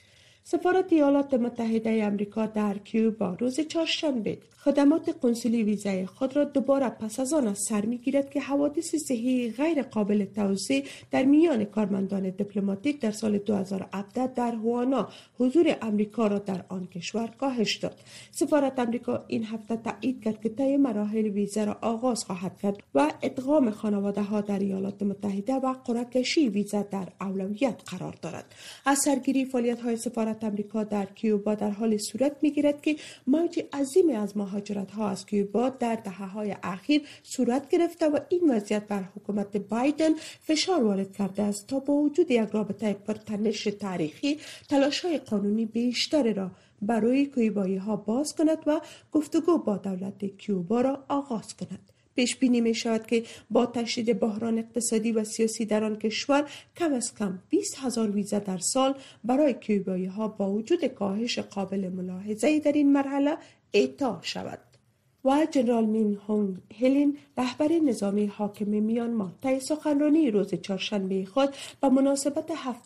سفارت ایالات متحده آمریکا در کیوبا روز چهارشنبه خدمات قنسولی ویزای خود را دوباره پس از آن سر می‌گیرد که حوادث صحی غیر قابل توسعه در میان کارمندان دیپلماتیک در سال 2017 در هوانا حضور آمریکا را در آن کشور کاهش داد. سفارت آمریکا این هفته تایید کرد که طی مراحل ویزا را آغاز خواهد کرد و ادغام خانواده‌ها در ایالات متحده و قرعه‌کشی ویزا در اولویت قرار دارد. از سرگیری فعالیت‌های سفارت آمریکا در کیوبا در حال صورت می‌گیرد که موج عظیم از مهاجرت‌ها از کیوبا در دهه‌های اخیر صورت گرفته و این وضعیت بر حکومت بایدن فشار وارد کرده است تا با وجود یک رابطه پرتنش تاریخی تلاش‌های قانونی بیشتر را برای کیوبایی‌ها باز کند و گفتگو با دولت کیوبا را آغاز کند. پیش بینی می شود که با تشدید بحران اقتصادی و سیاسی در آن کشور کم از کم 20,000 ویزا در سال برای کیوبایی‌ها با وجود کاهش قابل ملاحظه‌ای در این مرحله اعطا شود. و جنرال مین هونگ هلین رهبر نظامی حاکم میانمار طی سخنرانی روز چهارشنبه خود به مناسبت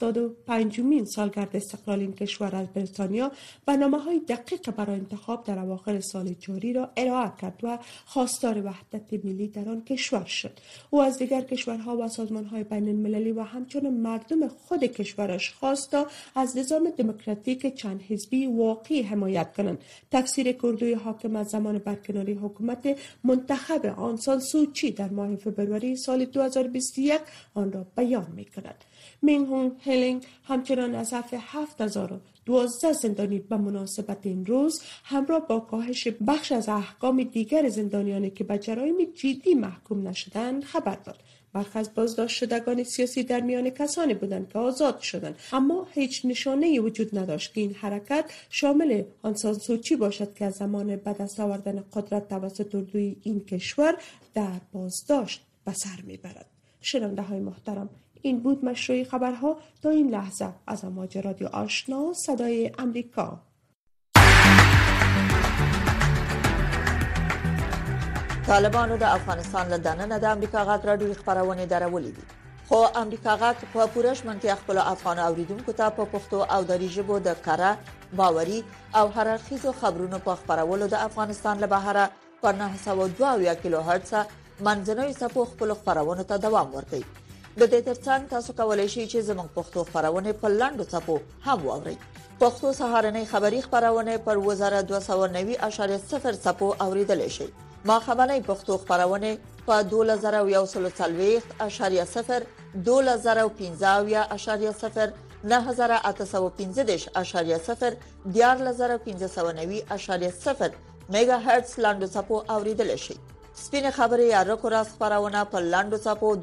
75مین سالگرد استقلال این کشور از بریتانیا برنامه‌های دقیق برای انتخاب در اواخر سال جاری را ارائه کرد و خواستار وحدت ملی در آن کشور شد. او از دیگر کشورها و سازمان‌های بین‌المللی و همچنین مردم خود کشورش خواست تا از نظام دموکراتیک چند حزبی واقعی حمایت کنند. تفسیر کردوی حاکم از زمان برکناری حکومت منتخب آن سان سوچی در ماه فبروری سال 2021 آن را بیان می‌کند. مین هونگ هلینگ همچنان از صف 7012 زندانی به مناسبت این روز همراه با کاهش بخش از احکام دیگر زندانیانی که به جرایم جدی محکوم نشدند خبر داد. برخی از بازداشت شدگان سیاسی در میان کسانی بودند که آزاد شدند، اما هیچ نشانه‌ای وجود نداشت که این حرکت شامل آن سان سوچی باشد که از زمان به دست آوردن قدرت توسط اردوی این کشور در بازداشت به سر میبرد. شنونده‌های محترم، این بود مشروع خبرها تا این لحظه از امواج رادیو آشنا صدای امریکا. طالبانو د افغانستان له دننه د امریکا غږ راډیو خبرونه درولې دي، خو امریکا غږ په پوره شمنتیا خپل افغان اوریدونکو ته په پښتو او دری ژبه د کره باوري او هررخیزو خبرونو په خبرولو د افغانستان له بهره په 902 کیلو هرتز منځنوي څپو خپل خبرونه ته دوام ورکوي. د دې ترڅنګ تاسو کولای شئ چې زموږ پښتو خبرونه په لاندو څپو هم واورئ. پښتو سهارنۍ خبری خبرونه پر 1290.0 څپو اوریدل شي. ما خبرنۍ پښتو خبرونه په 2140.0 2015.0 9815.0 14590.0 میگا هرتز لاندو څپو اوریدل شي. سپینه خبري یا رکو راست خبرونه په لاندو څپو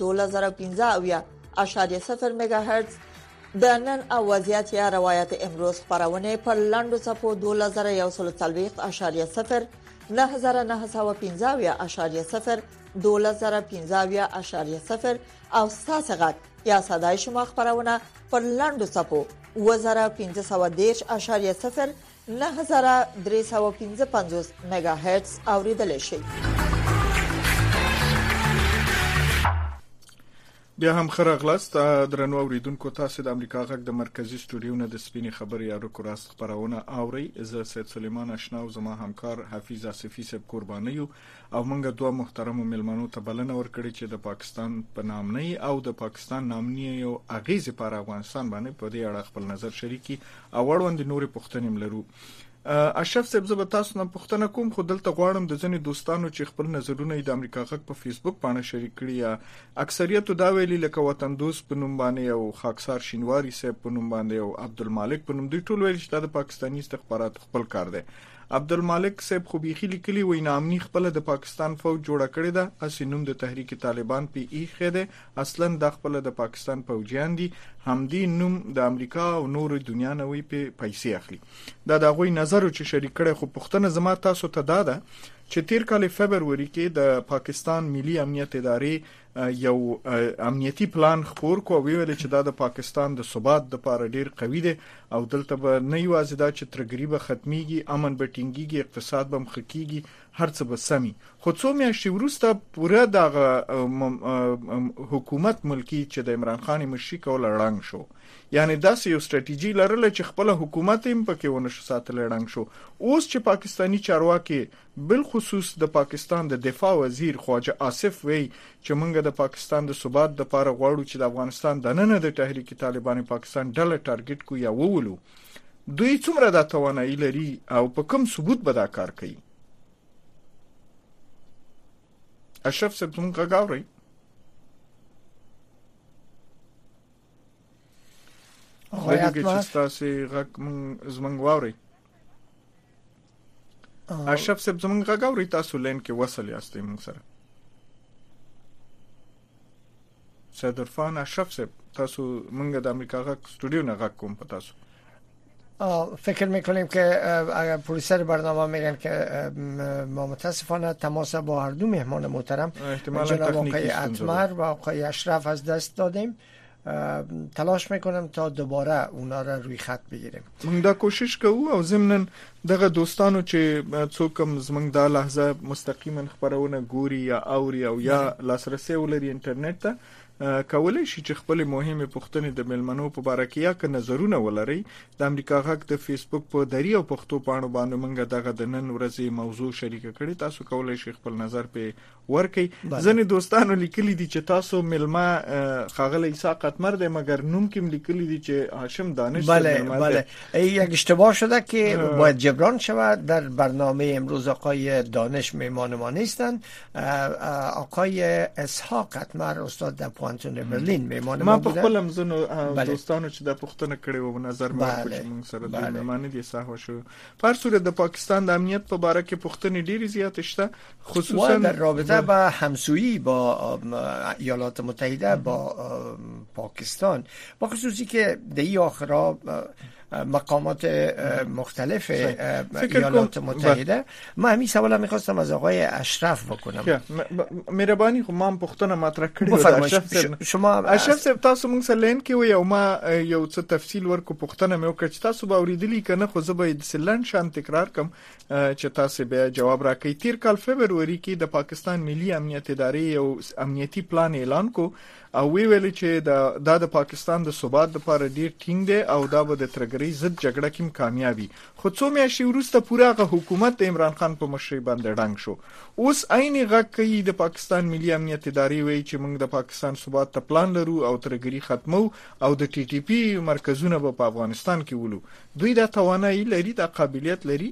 2015.0 میگا هرتز د نن او وضعیت یا روایت امروز خبرونه په لاندو څپو 2140.0 9915.0 2015.0 او ساسغت یا صدای شما خبرونه پر لاندو څپو 1510.0 9355 میگا هرتز اوریدل شي. بیا هم خراغلاست درنو اوریدونکو، تاسو د امریکا غږ د مرکزی استودیو نه د سپینې خبرې یا رکوراست خبرونه اوري. زه سید سلیمان آشنا او زما همکار حفیظ آصفی صاحب قربانیو او موږ دوه محترمو ملمنو ته بلنه ورکړي چې د پاکستان په نامنۍ او د پاکستان نامنۍ یو اغیزه پر افغانستان باندې په دې اړه خپل نظر شریکي او وړاندې نورې پوښتنې لرو. اشرف صاحب زه به تاسو نه پوښتنه کوم، خو دلته غواړم د ځینې دوستانو چې خپل نظرونه د امریکا غږ په فیسبوک باندې شریک کړي یا اکثریت دا ویلي لکه وطن دوست په نوم باندې او خاکسار شینواری صاحب په نوم باندې او عبدالمالک په نوم، دوی ټول ویل چې دا د پاکستاني استخبارات خپل کار دی. عبدالمالک صاحب خو بیخي لیکلي وای نامني خپل د پاکستان فوج جوړه کړې ده، اسینوم د تحریک طالبان په ایخه ده، اصلا د خپل د پاکستان فوجیان دي، همدی نوم د امریکا او نور دنیا نه وی په پیسې اخلي. دا د غوي نظر چې شریک کړي. خو پښتنه زما تاسو ته دا ده چې تیر کال فبرवरी کې د پاکستان ملي امنیت ادارې یو امنیتي پلان خپور کو ویل چې دا د پاکستان د ثبات لپاره ډیر قوي دی او دلته به نه یوازې دا چې ترګری به ختميږي امن به ټینګيږي اقتصاد به مخکېږي هر څه به سمي خو څو میاشتې وروسته پوره د حکومت ملکی چې د عمران خان مشري کول رنګ شو یعنی داسې یو ستراتیژي لرله چې خپل حکومت هم پکې ونه شو ساتل رنګ شو اوس چې پاکستانی چارواکي بل خصوص د پاکستان د دفاع وزیر خواجه آصف وی چې موږ د پاکستان د ثبات لپاره غواړو چې د افغانستان د نن د تحریک طالبان پاکستان ډله ټارګټ کو یا وولو دوی څومره د توانایي لري او په کوم ثبوت به دا کار کوي اشرف صاحب موږ غواړو اشرف صاحب زمونږ غاوري تاسو لین کې وصل یاستئ موږ سره سید عرفان اشرف صاحب تاسو موږ د امریکا غا استودیو نه غا کوم په تاسو فکر میکنیم که اگر پروډوسر برنامه میگن که ما متاسفانه تماس با هر دو مهمان محترم جناب آقای اتمر و آقای اشرف از دست دادیم تلاش میکنم تا دوباره اونا را روی خط بگیریم موږ دا کوشش کوو او ضمن دغه دوستانو چې څوک زمونږ دا لحظه مستقیما خبرونه ګوري یا اوري او یا لاسرسي ولري انټرنیټ ته کولای شي چې خپل مهمه پوښتنې د ملمنو په اړه کې یا که نظرونه ولري د امریکا غږ د فیسبوک په دری او پښتو پاڼو باندې موږ دغه د نن ورځې موضوع شریک کړي تاسو کولای شئ خپل نظر په ورکړئ ځنې دوستانو لیکلي دي چې تاسو ملما خاغله اسحاق اتمر دی مګر نوم کې لیکلي دي چې هاشم دانش بله یک اشتباه شده که باید جبران شود در برنامه امروز آقای دانش مهمان ما نیستند آقای اسحاق اتمر استاد در پوانتون برلین مهمان ما بودن ما په خپلم زنو دوستانو چې د پښتنه کړي و نظر مې وکړ موږ سره د مهمان دي صحه شو پر صورت د پاکستان د امنیت په اړه کې پښتنې ډېری زیات شته خصوصا در رابطه با همسویی با ایالات متحده با پاکستان با خصوصی که دهی آخرا مقامات مختلف ایالات متحده ما همین سوالا میخواستم از آقای اشرف بکنم مهربانی خو ما پښتنه مطرح کړی و شما اشرف صاحب تاسو موږ سره لین کې و یو ما یو څه تفصیل ورکو پښتنه مې وکړ چې تاسو به اوریدلی کنه خو زه به د سلن شان تکرار کوم چې تاسو به جواب راکړئ تیر کال فبرवरी کې د پاکستان ملي امنیت ادارې یو امنیتي پلان اعلان کو او ویل چې دا د پاکستان د ثبات لپاره ډیر ټینګ دی او دا به د ترګری ضد جګړه کې کامیابی خو څو میاشتې وروسته پوره حکومت د عمران خان په مشرۍ باندې ډنګ شو اوس عیني غږ کوي د پاکستان ملي امنیت ادارې وایي چې موږ د پاکستان ثبات ته پلان لرو او ترګری ختمو او د ټي ټي پی مرکزونه په افغانستان کې ولو دوی دا توانایي لري دا قابلیت لري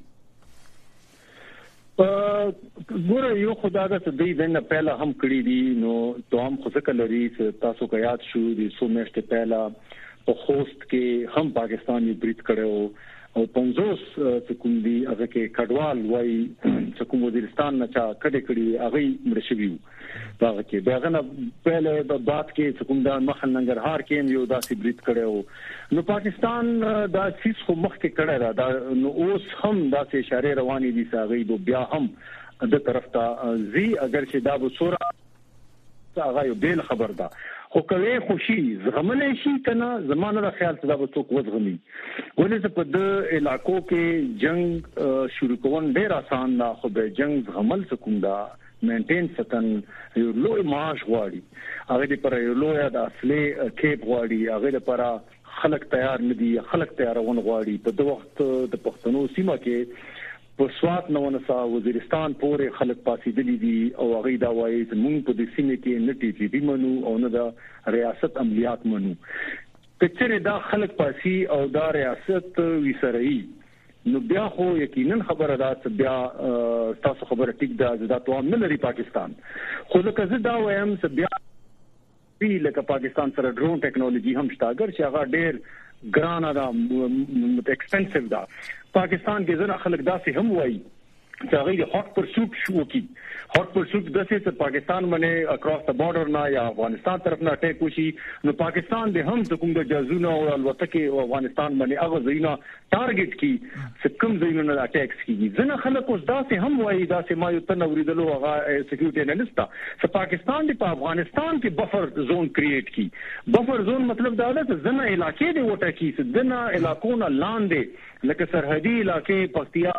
ګوره یو خدای د دې دنه پهلا هم کړی دي نو دوام خو څه لري تاسو کا یاد شو د 100 میاشتې پهلا په خوست کې هم پاکستان یې بریټ کړو او 50 سکوندي هغه کې کډوال وای چې کوم وزیرستان نه چا کډې هغه مرشویو هغه کې دغه پهله د بات کې کوم د مخ ننګرهار کې یو داسې بریټ کړو نو پاکستان دا چیز خو مخ کې کړه دا نو اوس هم داسې اشاره روانې دي ساغې دو بیا هم د طرف ته زی اگر چې دا وسوره هغه یو بیل خبر ده خو کوي خوشي زغملې شي کنه زمانه د خیال څخه به څوک وزغمي ولې په د علاقو کې جنگ شروع کول ډیر آسان نه خو به جنگ زغمل سکون دا مینټین ستن یو لوی معاش غواړي هغه لپاره یو لوی د اصلي کیپ غواړي هغه لپاره خلک تیار ندي خلک تیارون غواړي په د وخت د پښتنو سیمه کې په سوات نوونسا وزیرستان پورې خلک پاسېدلي دي او هغه دا وایي چې موږ په دې سیمه کې نه ټي ټي پی منو او نه د ریاست عملیات منو کچره دا خلک پاسي او دا ریاست وسري نو بیا خو یقینا خبره ده چې بیا تاسو خبره ټیک ده چې دا توام نه لري پاکستان خو لکه زه دا وایم چې بیا لکه پاکستان سره ډرون ټیکنالوژي هم شته اگر چې هغه ډېر ګران ده ایکسپنسیو ده پاکستان کې زنه خلک داسې هم وایي هغه د هاټ پرسوټ شو کی هاټ پرسوټ د څه پاکستان باندې اکراس د بارډر نه یا افغانستان طرف نه اٹیک وشي نو پاکستان د هم کوم د جازونه او الوتکه او افغانستان باندې هغه ځایونه ټارګټ کی څه کوم ځایونه نه اٹیکس کیږي ځنه خلک اوس داسې هم وایي داسې ما یو تن اوریدلو هغه سکیورټي انالیسټ چې پاکستان د افغانستان کې بفر زون کریټ کی بفر زون مطلب دا ده چې ځنه علاقې د وټه کی ځنه علاقونه لاندې لکه سرحدي علاقې پکتیا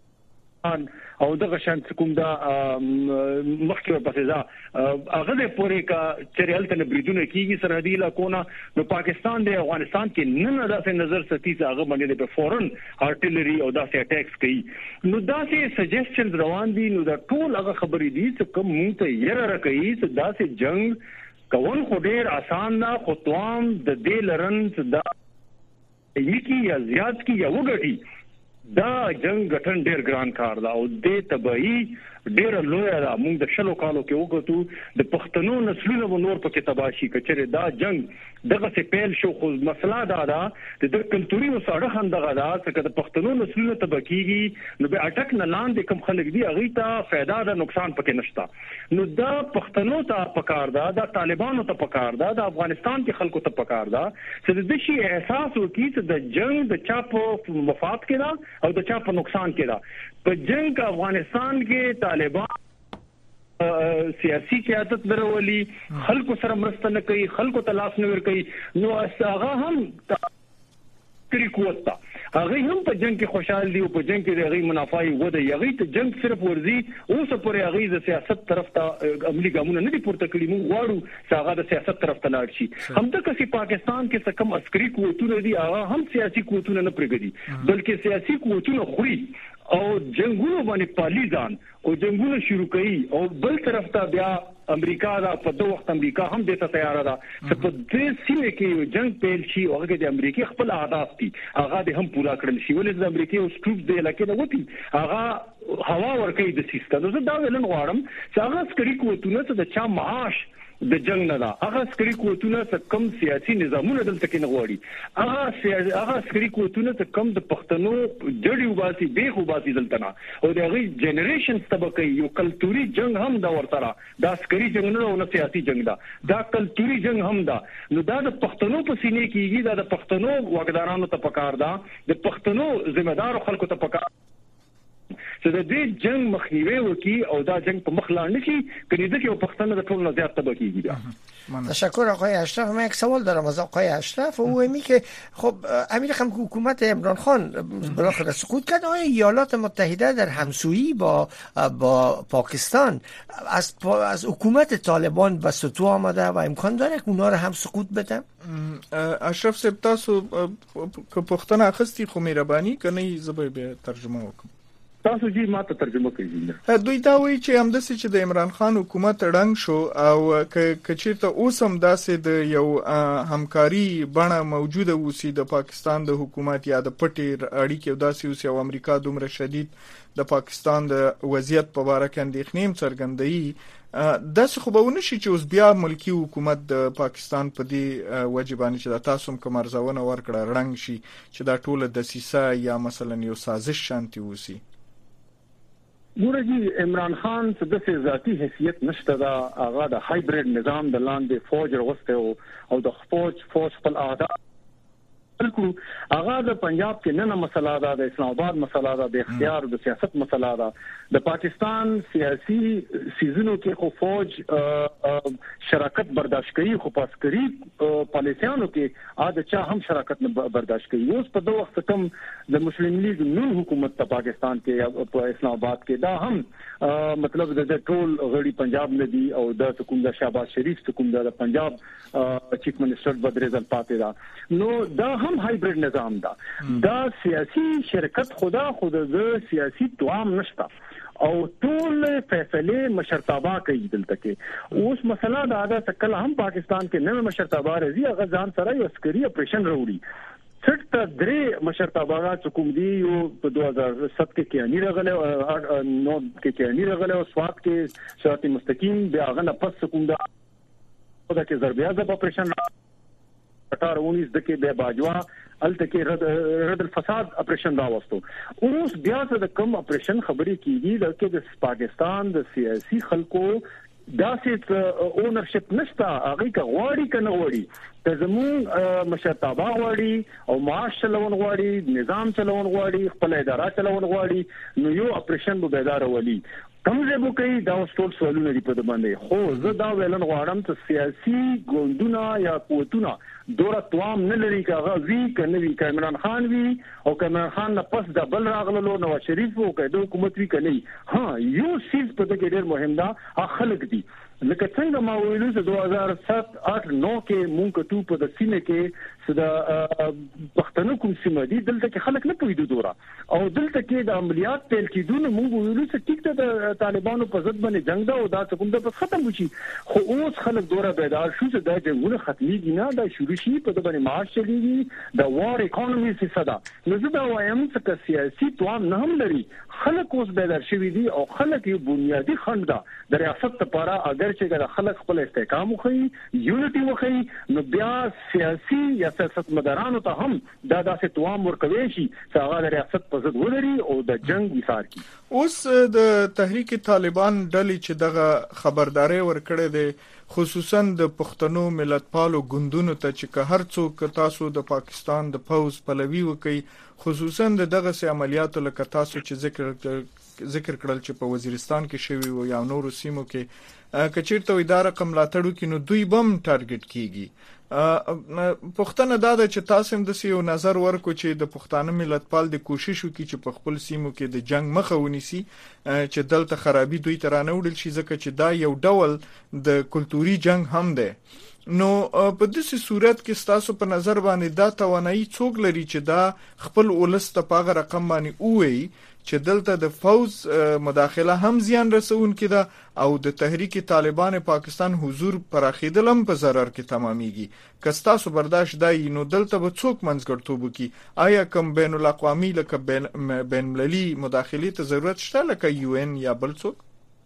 او دغه شان کوم دا مخکې په فضا هغه د پورې کا چریال ته بریدونه کیږي سرحدي علاقونه نو پاکستان د افغانستان کې نه داسې نظر ستی چې هغه باندې په فورن ارټلري او داسې اٹیکس کوي نو داسې سجیشنز روان دي نو دا ټول هغه خبرې دي چې کوم مونږ ته یې راکړي چې داسې جنگ کول خو ډیر آسان نه خو توام د دې لرن چې دا یکی یا زیات کی یا وګټي دا جنگ غټن ډیر ګران کار دا او د تبعی ډیر لوی دا موږ د شلو کالو کې وګورو د پښتنو نسلونو نور پکې تباشي کچره دا جنگ دغه څه پیل شو خو مسله دا د کلتوري وساړه هم دغه دا چې د پښتنو نسلونو تبکیږي نو به اٹک نه لاندې کم خلک دی هغه ته फायदा دا نقصان پکې نشتا نو دا پښتنو ته پکار دا د طالبانو ته پکار دا د افغانستان کې خلکو ته پکار دا چې د شي احساس وکړي چې د جنگ د چا په مفاد کې دا او د چا په نقصان کې دا په جنگ افغانستان کې طالبان سیاسي قیادت درولي خلکو سره مرسته نه کوي خلکو ته لاس نه ور کوي نو هغه هم کری قوت تا هغه هم په جنگ کې خوشحال دي او په جنگ کې هغه منافعي وده هغه ته جنگ صرف ورزي اوس پورې هغه د سیاست طرف ته عملی ګامونه نه دي پورته کړی موږ غواړو چې هغه د سیاست طرف ته لاړ شي هم د کسي پاکستان کې څه کم عسکري قوتونه دي هغه هم سیاسي قوتونه نه پرېږدي بلکې سیاسي قوتونه خوري او جنگونو باندې پالیزان او جنگونه شروع کړي او بل طرف ته بیا امریکا دا په دوه وخت امریکا هم د ته تیار ده چې په دې سیمه کې جنگ پیل شي او هغه د امریکا خپل اهداف دي هغه د هم پورا کړل شي ولې د امریکا او سټروپ د علاقې نه وتی هغه هوا ورکړي د سیستم نو زه دا ولن غواړم چې هغه عسکري قوتونه ته د چا معاش د جنگ نه دا هغه عسکري قوتونه څخه کم سیاسي نظامونه دلته کې نه غواړي هغه عسکري قوتونه څخه کم د پښتنو جړی وباسي به وباسي دلته نه او د هغه جنریشن طبقه یو کلتوري جنگ هم دا ورته دا عسکري جنگ نه او سیاسي جنگ دا کلتوري جنگ هم دا نو دا د پښتنو په سینې کېږي دا د پښتنو واګدارانو ته پکار دا د پښتنو ذمہ دار خلکو ته پکار چې د دې جنگ مخنیوي وکي او دا جنگ په مخ لاندې شي کني د کې پښتنه د ټول نه زیات تبکیږي بیا تشکر آقای اشرف. من یک سوال دارم از آقای اشرف و او می که خب امیر خم حکومت عمران خان بالاخره سقوط کرد آیا ایالات متحده در همسویی با پاکستان از حکومت طالبان به سطوح آمده و امکان داره که اونا رو هم سقوط بدن؟ اشرف صاحب تاسو که پښتنه اخستی خو مهرباني کني زبې به ترجمه وکم تاسو جی ماته ترجمه کوي دوی دا وایي چې همداسې چې د عمران خان حکومت رنګ شو او کچیرته اوس هم داسې د یو همکاري بڼه موجوده اوسي د پاکستان د حکومت یا د پټي اړیکې داسې اوسي او امریکا دومره شدید د پاکستان د وضعیت په اړه کې اندېښنې څرګندوي داسې خو به ونشي چې اوس بیا ملکی حکومت د پاکستان په دې واجبانه چې د تاسو کوم ارزونه ورکړه رنګ شي چې دا ټوله د سیسه یا مثلا یو سازش شانتي اوسي ګورګي عمران خان څه د ذاتی حیثیت نشته دا هغه د هایبرید نظام د لاندې فوج وروسته او د فوج خپل اهداف بلکې هغه د پنجاب کې نه مسله ده د اسلام آباد مسله ده د اختیار د سیاست مسله ده د پاکستان سیاسي سيزونو کې خو فوج شراکت برداشت کوي خو پاسکري پالیسیانو کې عادت چا هم شراکت نه برداشت کوي اوس په دوه وخت کم د مسلم لیگ نون حکومت ته پاکستان کې په اسلام آباد کې دا هم مطلب د ټول غړي پنجاب نه دي او د حکومت د شهباز شریف حکومت د پنجاب چیف منسٹر بدرزل پاتې دا نو دا هم هایبرید نظام دا سیاسي شرکت خود د سیاسي توام نشته او ټول فیصله مشرتابه کوي دلته کې اوس مسله دا ده چې کله هم پاکستان کې نوې مشرتابه راځي هغه ځان سره یو عسکري اپریشن وروړي څټه درې مشرتابه چکم دی یو په 2007 کې کېانی راغله او 9 کې کېانی راغله او سواد کې صراط مستقیم بیا غنه پس کوم دا کې ضربه اپریشن 1819 د کې د باجوا الته رد الفساد اپریشن راوستو. اوس بیا د کم اپریشن خبرې کیږي د د پاکستان د سیاسي خلکو داسې اونرشپ نشته. هغه کا غواړي کنه غواړي ته زمون مشرتابه غواړي او معاش چلون غواړي، نظام چلون غواړي، خپل اداره چلون غواړي، نو یو اپریشن به بیدار ولي کومه به کوي دا ټول سوالونه لري په باندې. خو زه دا ویلن غواړم چې سیاسي ګوندونه یا قوتونه دوره توام نه لري کاغه وی کنه وی عمران خان وی او عمران خان نه پس د بل راغلو نواز شریف او کډو حکومت وی کني. ها یو سیس په دغه ډیر مهم ده خلک دي. لکه څنګه ما ویلو چې 2007 8 9 کې مونږ کټو په د سینې کې صدا پښتنو کوم سیمه دي دلته کې خلک نه پوهیدو دوره او دلته کې د عملیات پیل کیدونه مونږ ویلو چې ټیک ته طالبانو په ضد باندې جنگ دا او دا کوم د ختم وشي. خو اوس خلک دوره بیدار شو چې دا جنگونه ختميږي نه، دا شروع شي په د باندې معاش چلیږي د وار اکانومي صدا. نو زه دا وایم چې سیاسي توان نه هم لري. خلک اوس بیدار شوي دي او خلک یو بنیادی خنډ ده د ریاست لپاره. اگر چې د خلک خپل استحکام وخی، یونټي وخی، نو بیا سیاسي یا سیاستمدارانو ته هم دا داسې توام ورکوي شي چې هغه د ریاست په ضد ولري او د جنگ وسار کی. اوس د تحریک طالبان ډلې چې دغه خبرداري ورکړې ده خصوصا د پښتنو ملتپالو ګوندونو ته چې هر څوک تاسو د پاکستان د فوز پلوي وکي، خصوصا دغه سي عملیاتو لکه تاسو چې ذکر کړل چې په وزیرستان کې شوی او یا نورو سیمو کې کچیرته اداره کوم لاتړو کې نو دوی بم ټارګټ کیږي. پښتنه دا ده چې تاسو هم د سیو نظر ورکو چې د پښتانه ملتپال د کوشش وکړي چې په خپل سیمو کې د جنگ مخه ونیسي چې دلته خرابي دوی ترانه وړل شي ځکه چې دا یو ډول د کلتوري جنگ هم ده. نو په دې صورت کې تاسو په نظر باندې دا توانایي څوک لري چې دا خپل ولست په هغه رقم باندې اووي چې دلته د فوز مداخله هم زیان رسون کده او د تحریک طالبان پاکستان حضور پراخیدل هم په ضرر کې تمامېږي. کستاسو برداشت دای نو دلته به څوک منځګړتوب وکي؟ آیا کوم بین الاقوامي لکه بین المللي مداخله ته ضرورت شته لکه یو ان یا بل څوک؟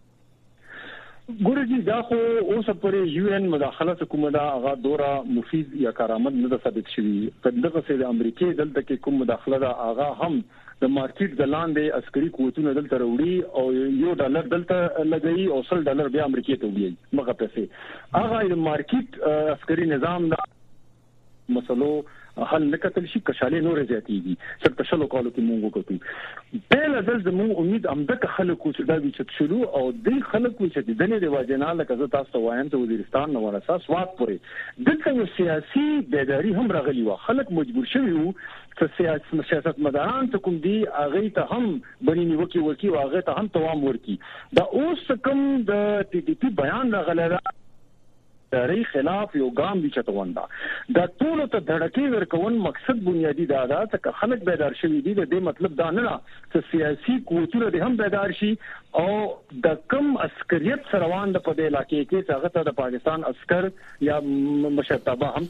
ګورځي دا خو اوس پرې یو ان مداخله کومه دا هغه دوره مفید یا کارآمد نه ثابت شوی. دغه سره د امریکای دلته کې کوم مداخله دا هغه هم د مارکیټ د لاندې عسکري قوتونو دلته وروړي او $1 دلته لګي او $100 بیا امریکای ته ویي مګه پیسې هغه د مارکیټ عسکري نظام دا مسلو حل نکتل شي کشاله نور زیاتېږي چې په شلو کالو کې مونږ وکړو. بل ځل د مونږ امید امدک خلکو چې دا چې شروع او د خلکو چې د دنیا د واجنه لکه زه تاسو وایم ته وزیرستان نو ورسا سواد پورې دغه یو سیاسي بیداری هم راغلی و. خلک مجبور شوي وو چې سیاستمداران ته کوم دي هغه ته هم بنینی وکي او هغه ته هم توام ورکي. دا اوس کوم د ټي ټي پی بیان راغلی داري خلاف یو ګام دي چتواندا دا ټول ته دړکې ورکون مقصد بنیادی دا ده چې خلک بیدار شوي دي. د دې مطلب دا نه چې سیاسي قوتونه دې هم بیدار شي او د کم عسکریت سروان د په علاقې کې چې هغه ته د پاکستان عسكر یا مشرتابه هم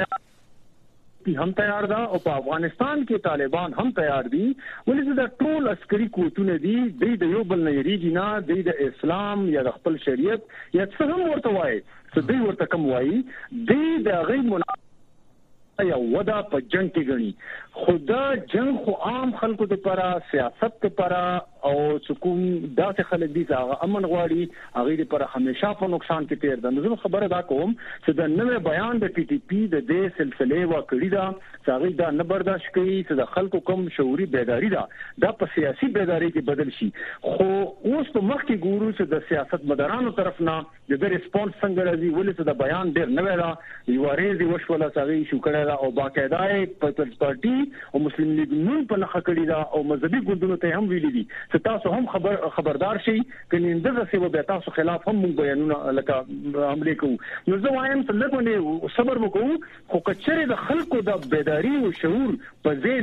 تیار ده او په افغانستان کې طالبان هم تیار دي. ولې دا ټول عسکري قوتونه دي د یو بل نه یریږي نه د اسلام یا د خپل شریعت یا څه هم ورته وایي چې دوی ورته کوم وایي د غي یا ودا په جنگ کې غني. خدا جنگ خو عام خلکو لپاره سیاست لپاره او حکوم داسې خلک دي چې امن غواړي هغه لپاره همیشه په نقصان کې تیر ده. نو خبره دا کوم چې د نوې بیان د پی ټی پی د دې سلسله واکړی دا چې هغه دا نه برداشت کوي چې د خلکو کوم شعوري بیداری دا په سیاسي بیداری کې بدل شي. خو اوس په مخ کې ګورو چې د سیاست مدارانو طرف نه د ریسپانس څنګه راځي. ولې چې د بیان ډیر نه ویلا یو ریزي وشوله چې شو کړه او باقاعده پیپلز پارټي او مسلم لیگ نون په نخښه کړی دا او مذهبي ګوندونو ته هم ویلي دي چې تاسو هم خبردار شئ کني دغه څه به تاسو خلاف هم موږ بیانونه لکه عملي کوو. نو زه وایم چې لکه صبر وکړو خو کچره د خلکو د بیداری او شعور په ځای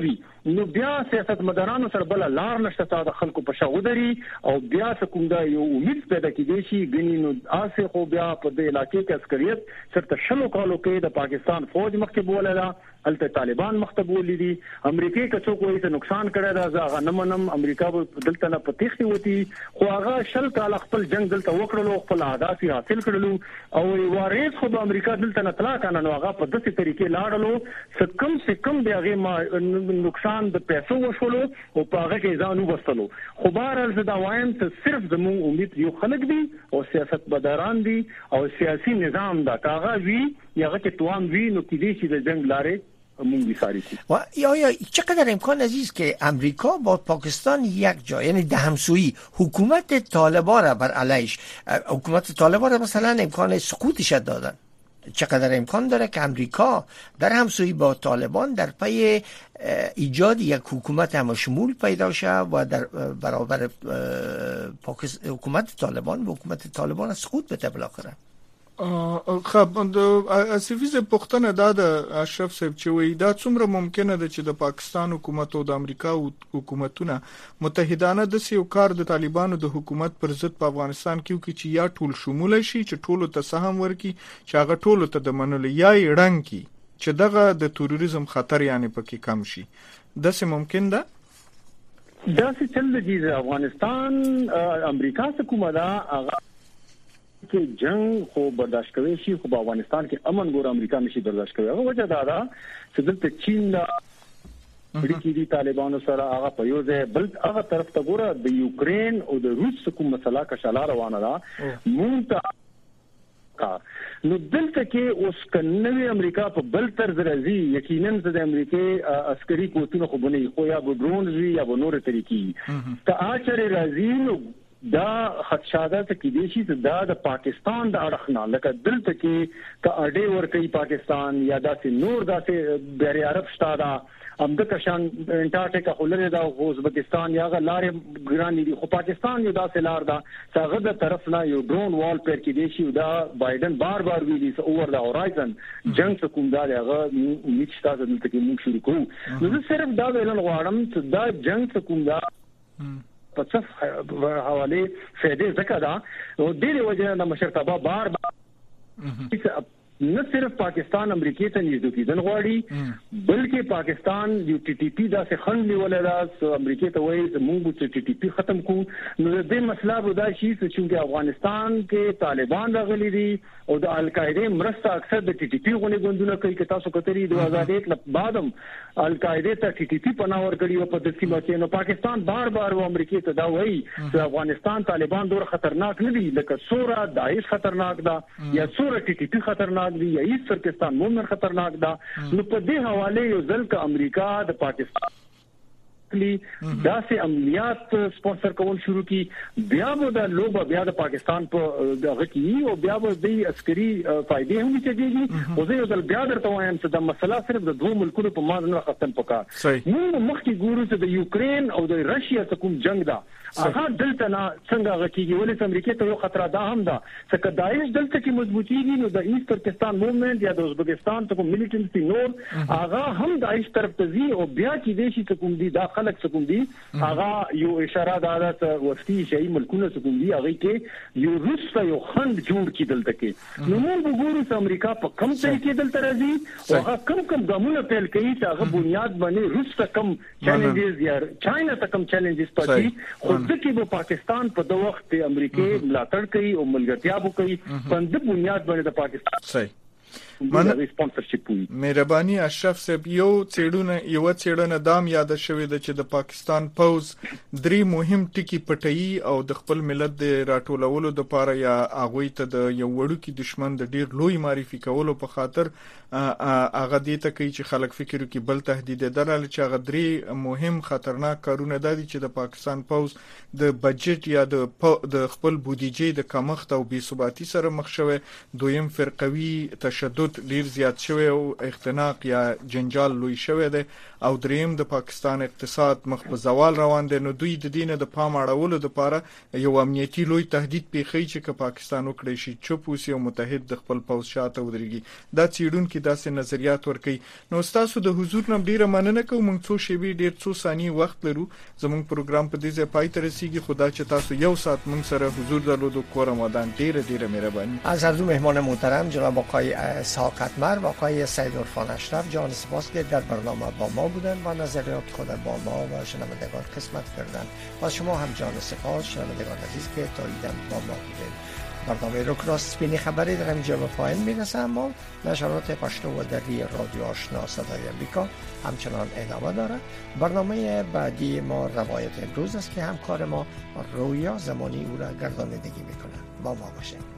نو بیا سیاستمدارانو سره بل لار نشته د خلکو په شاودري او بیا کوم دا یو امید پیدا کیږي چې غنی نو آسه خو بیا په دې علاقې کې عسکریت سره شلو کالو کې د پاکستان فوج مخکې بوله ده الته طالبان مختبول دي امریکای که څوک وایي ته نقصان کړی دا زغه نمنم امریکا دلته نه پتیخي وتی خو هغه شل کال خپل جنگ دلته وکړلو خپل اهداف حاصل کړلو او وارث خو د امریکا دلته نه طلاق نه هغه په داسې طریقې لاړلو کم سے کم دی هغه نقصان د پیسو وشولو او په هغه کې ځان وبستلو خو بهرحال زه دا وایم چې صرف زموږ امید یو خلک دي او سیاستمداران دي او سیاسي نظام دا کاغه وی یا که توان وی نو کې دي چې د جنگ لارې و یا چقدر امکان عزیز که امریکا با پاکستان یک جا یعنی دهمسویی حکومت طالبان را بر علیش حکومت طالبان را مثلا امکان سقوطش دادن چقدر امکان داره که امریکا در همسویی با طالبان در پی ایجاد یک حکومت همشمول پیدا شه و در برابر حکومت طالبان و حکومت طالبان سقوط بده بالاخره خب د اسفیزه پښتنه د اشرف صاحب چې وی دا څومره ممکنه ده چې د پاکستان حکومت او د امریکا حکومتونه متحدانه د سیو کار د طالبانو د حکومت پر ضد په افغانستان کې وکړي چې یا ټول شمول شي چې ټولو ته سهم ورکړي چې هغه ټولو ته د منلو یا رنګ کی چې دغه د تروریزم خطر یعنی پکې کم شي د څه ممکن ده دا چې چل دی افغانستان امریکا حکومت هغه کې جنگ خو برداشت کوي شي خو په افغانستان کې امن ګور امریکا نشي برداشت کوي هغه وجه دا ده چې دلته چین دا اړیکې دي طالبانو سره هغه په یو ځای بل هغه طرف ته ګوره د یوکرين او د روس کوم مسله کا شاله روانه ده مونږ نو دلته کې اوس کنوي امریکا په بل طرز راځي یقینا د امریکای عسکري قوتونو خو بنې خو یا به ډرون وی یا به نور طریقې ته اچره راځي نو دا خدشات کې دي چې دا د پاکستان د اړخ نه لکه دلته کې ک اډې ور کوي پاکستان یا داسې نور داسې بحر عرب شته هم د کشان انټارکټیکا خلره دا ازبکستان یا غلارې ګران دي خو پاکستان یو داسې لار دا څنګه د طرف نه یو ډرون وال پر کې دي چې دا بایدن بار ویلي اوور د هورایزن جنگ کوم دا هغه امید شته دلته کې موږ شروع کوو نو صرف دا ویل غواړم چې دا جنگ کوم دا په څه حواله فائدې زکه دا او ډېر وجه د مشرتابه بار نه صرف پاکستان امریکای ته نږدې کیدل غواړي بلکې پاکستان یو ټي ټي پی دا څخه خنډ ولر امریکای ته وایي موږ چې ټي ټي پی ختم کو نو د مسله ودا شي چې افغانستان کې طالبان راغلي دي او د القاعده مرسته اکثر د ټي ټي پی غونې غوندونه کوي که تاسو کتري د آزادیت بعدم القاعده ته ټي ټي پی پناه ورکړي په دسي مکه نو پاکستان بار امریکای ته دا وایي چې افغانستان طالبان ډېر خطرناک نه دي لکه سوره داعش خطرناک ده یا سوره ټي ټي پی خطرناک دی یا ایست ترکستان مومن خطرناک دا نو په دې حواله یو ځل ک امریکا د پاکستان دا سه امنیات سپانسر کول شروع کی بیا به د لوبه بیا د پاکستان په دغه کې او بیا به د عسکري فائدې هم کېږي او زه یو ځل بیا درته وایم چې د مسله صرف د دوه ملکونو په مازن ختم پکار موږ مخکې ګورو چې د یوکرين او د راشیا کوم جنگ دا هغه دلته نه څنګه غکیږي ولې امریکا ته یو خطر ده هم ده چې داعش دلته کې مضبوطیږي نو د ایست ترکستان موومېنټ یا د ازبکستان ته کوم ملیټنسي نور هغه هم داعش طرف ته ځي او بیا کې دي چې کوم دي دا خلک کوم دي هغه یو اشاره ده چې وفتي شي ملکونه کوم دي هغه کې یو روسه یو خند جوړ کی دلته کې نو موږ وګورو چې امریکا په کم ځای کې دلته راځي او هغه کم ګامونه پیل کوي چې هغه بنیاد باندې روسه کم چیلنجز یا چاینا ته کم چیلنجز پاتې ځکه به پاکستان په دغه وخت امریکای ملاتړ کوي او ملګرتیا وکړي په دې بنیاد باندې د پاکستان صحیح مهرباني اشرف صاحب یو څېړنه دام یاد شوې ده چې د پاکستان پوز درې مهم ټکي پټي او د خپل ملت د راټولولو د پاره یا اغوی ته د یو وړوکی دشمن د ډیر لوی معرفي کولو په خاطر هغه دې ته کوي چې خلک فکر وکړي بل تهدید درل چې هغه درې مهم خطرناک کارونه دي چې د پاکستان پوز د بجټ یا د خپل بودیجې د کمښت او بې ثباتي سره مخ شوه دویم فرقوي تشدد تشدد ډیر زیات شوی او اختناق یا جنجال لوی شوی دی او دریم د پاکستان اقتصاد مخ په زوال روان دی. نو دوی د دینه د پام اړولو لپاره یو امنیتي لوی تهدید پیښی چې پاکستان وکړي شي چوپ اوسي او متحد د خپل پوځ شاته ودرېږي. دا څېړونکي داسې نظریات ورکوي. نو تاسو د حضور نم ډیره مننه کوم. موږ څو شیبې ډیر څو ثانیې وخت لرو. زموږ پروګرام په دې ځای پای ته رسیږي. خدا چې تاسو یو ساعت موږ سره حضور درلودو کورم ودان ډیره مهرباني. از هر دو مهمان محترم جناب آقای اسحاق اتمر و آقای سید عرفان اشرف جان سپاس که در برنامه با ما بودن و نظریات خود با ما و شنوندگان قسمت کردند. و شما هم جان سپاس شنوندگان عزیز که تا ایدم با ما بودید. برنامه روک راست سپینی خبری در اینجا به پایان میرسه، اما نشرات پشتو و دری رادیو آشنا صدای امریکا همچنان ادامه داره. برنامه بعدی ما روایت امروز است که همکار ما رویا زمانی او را گردانندگی میکنه. با ما باشید.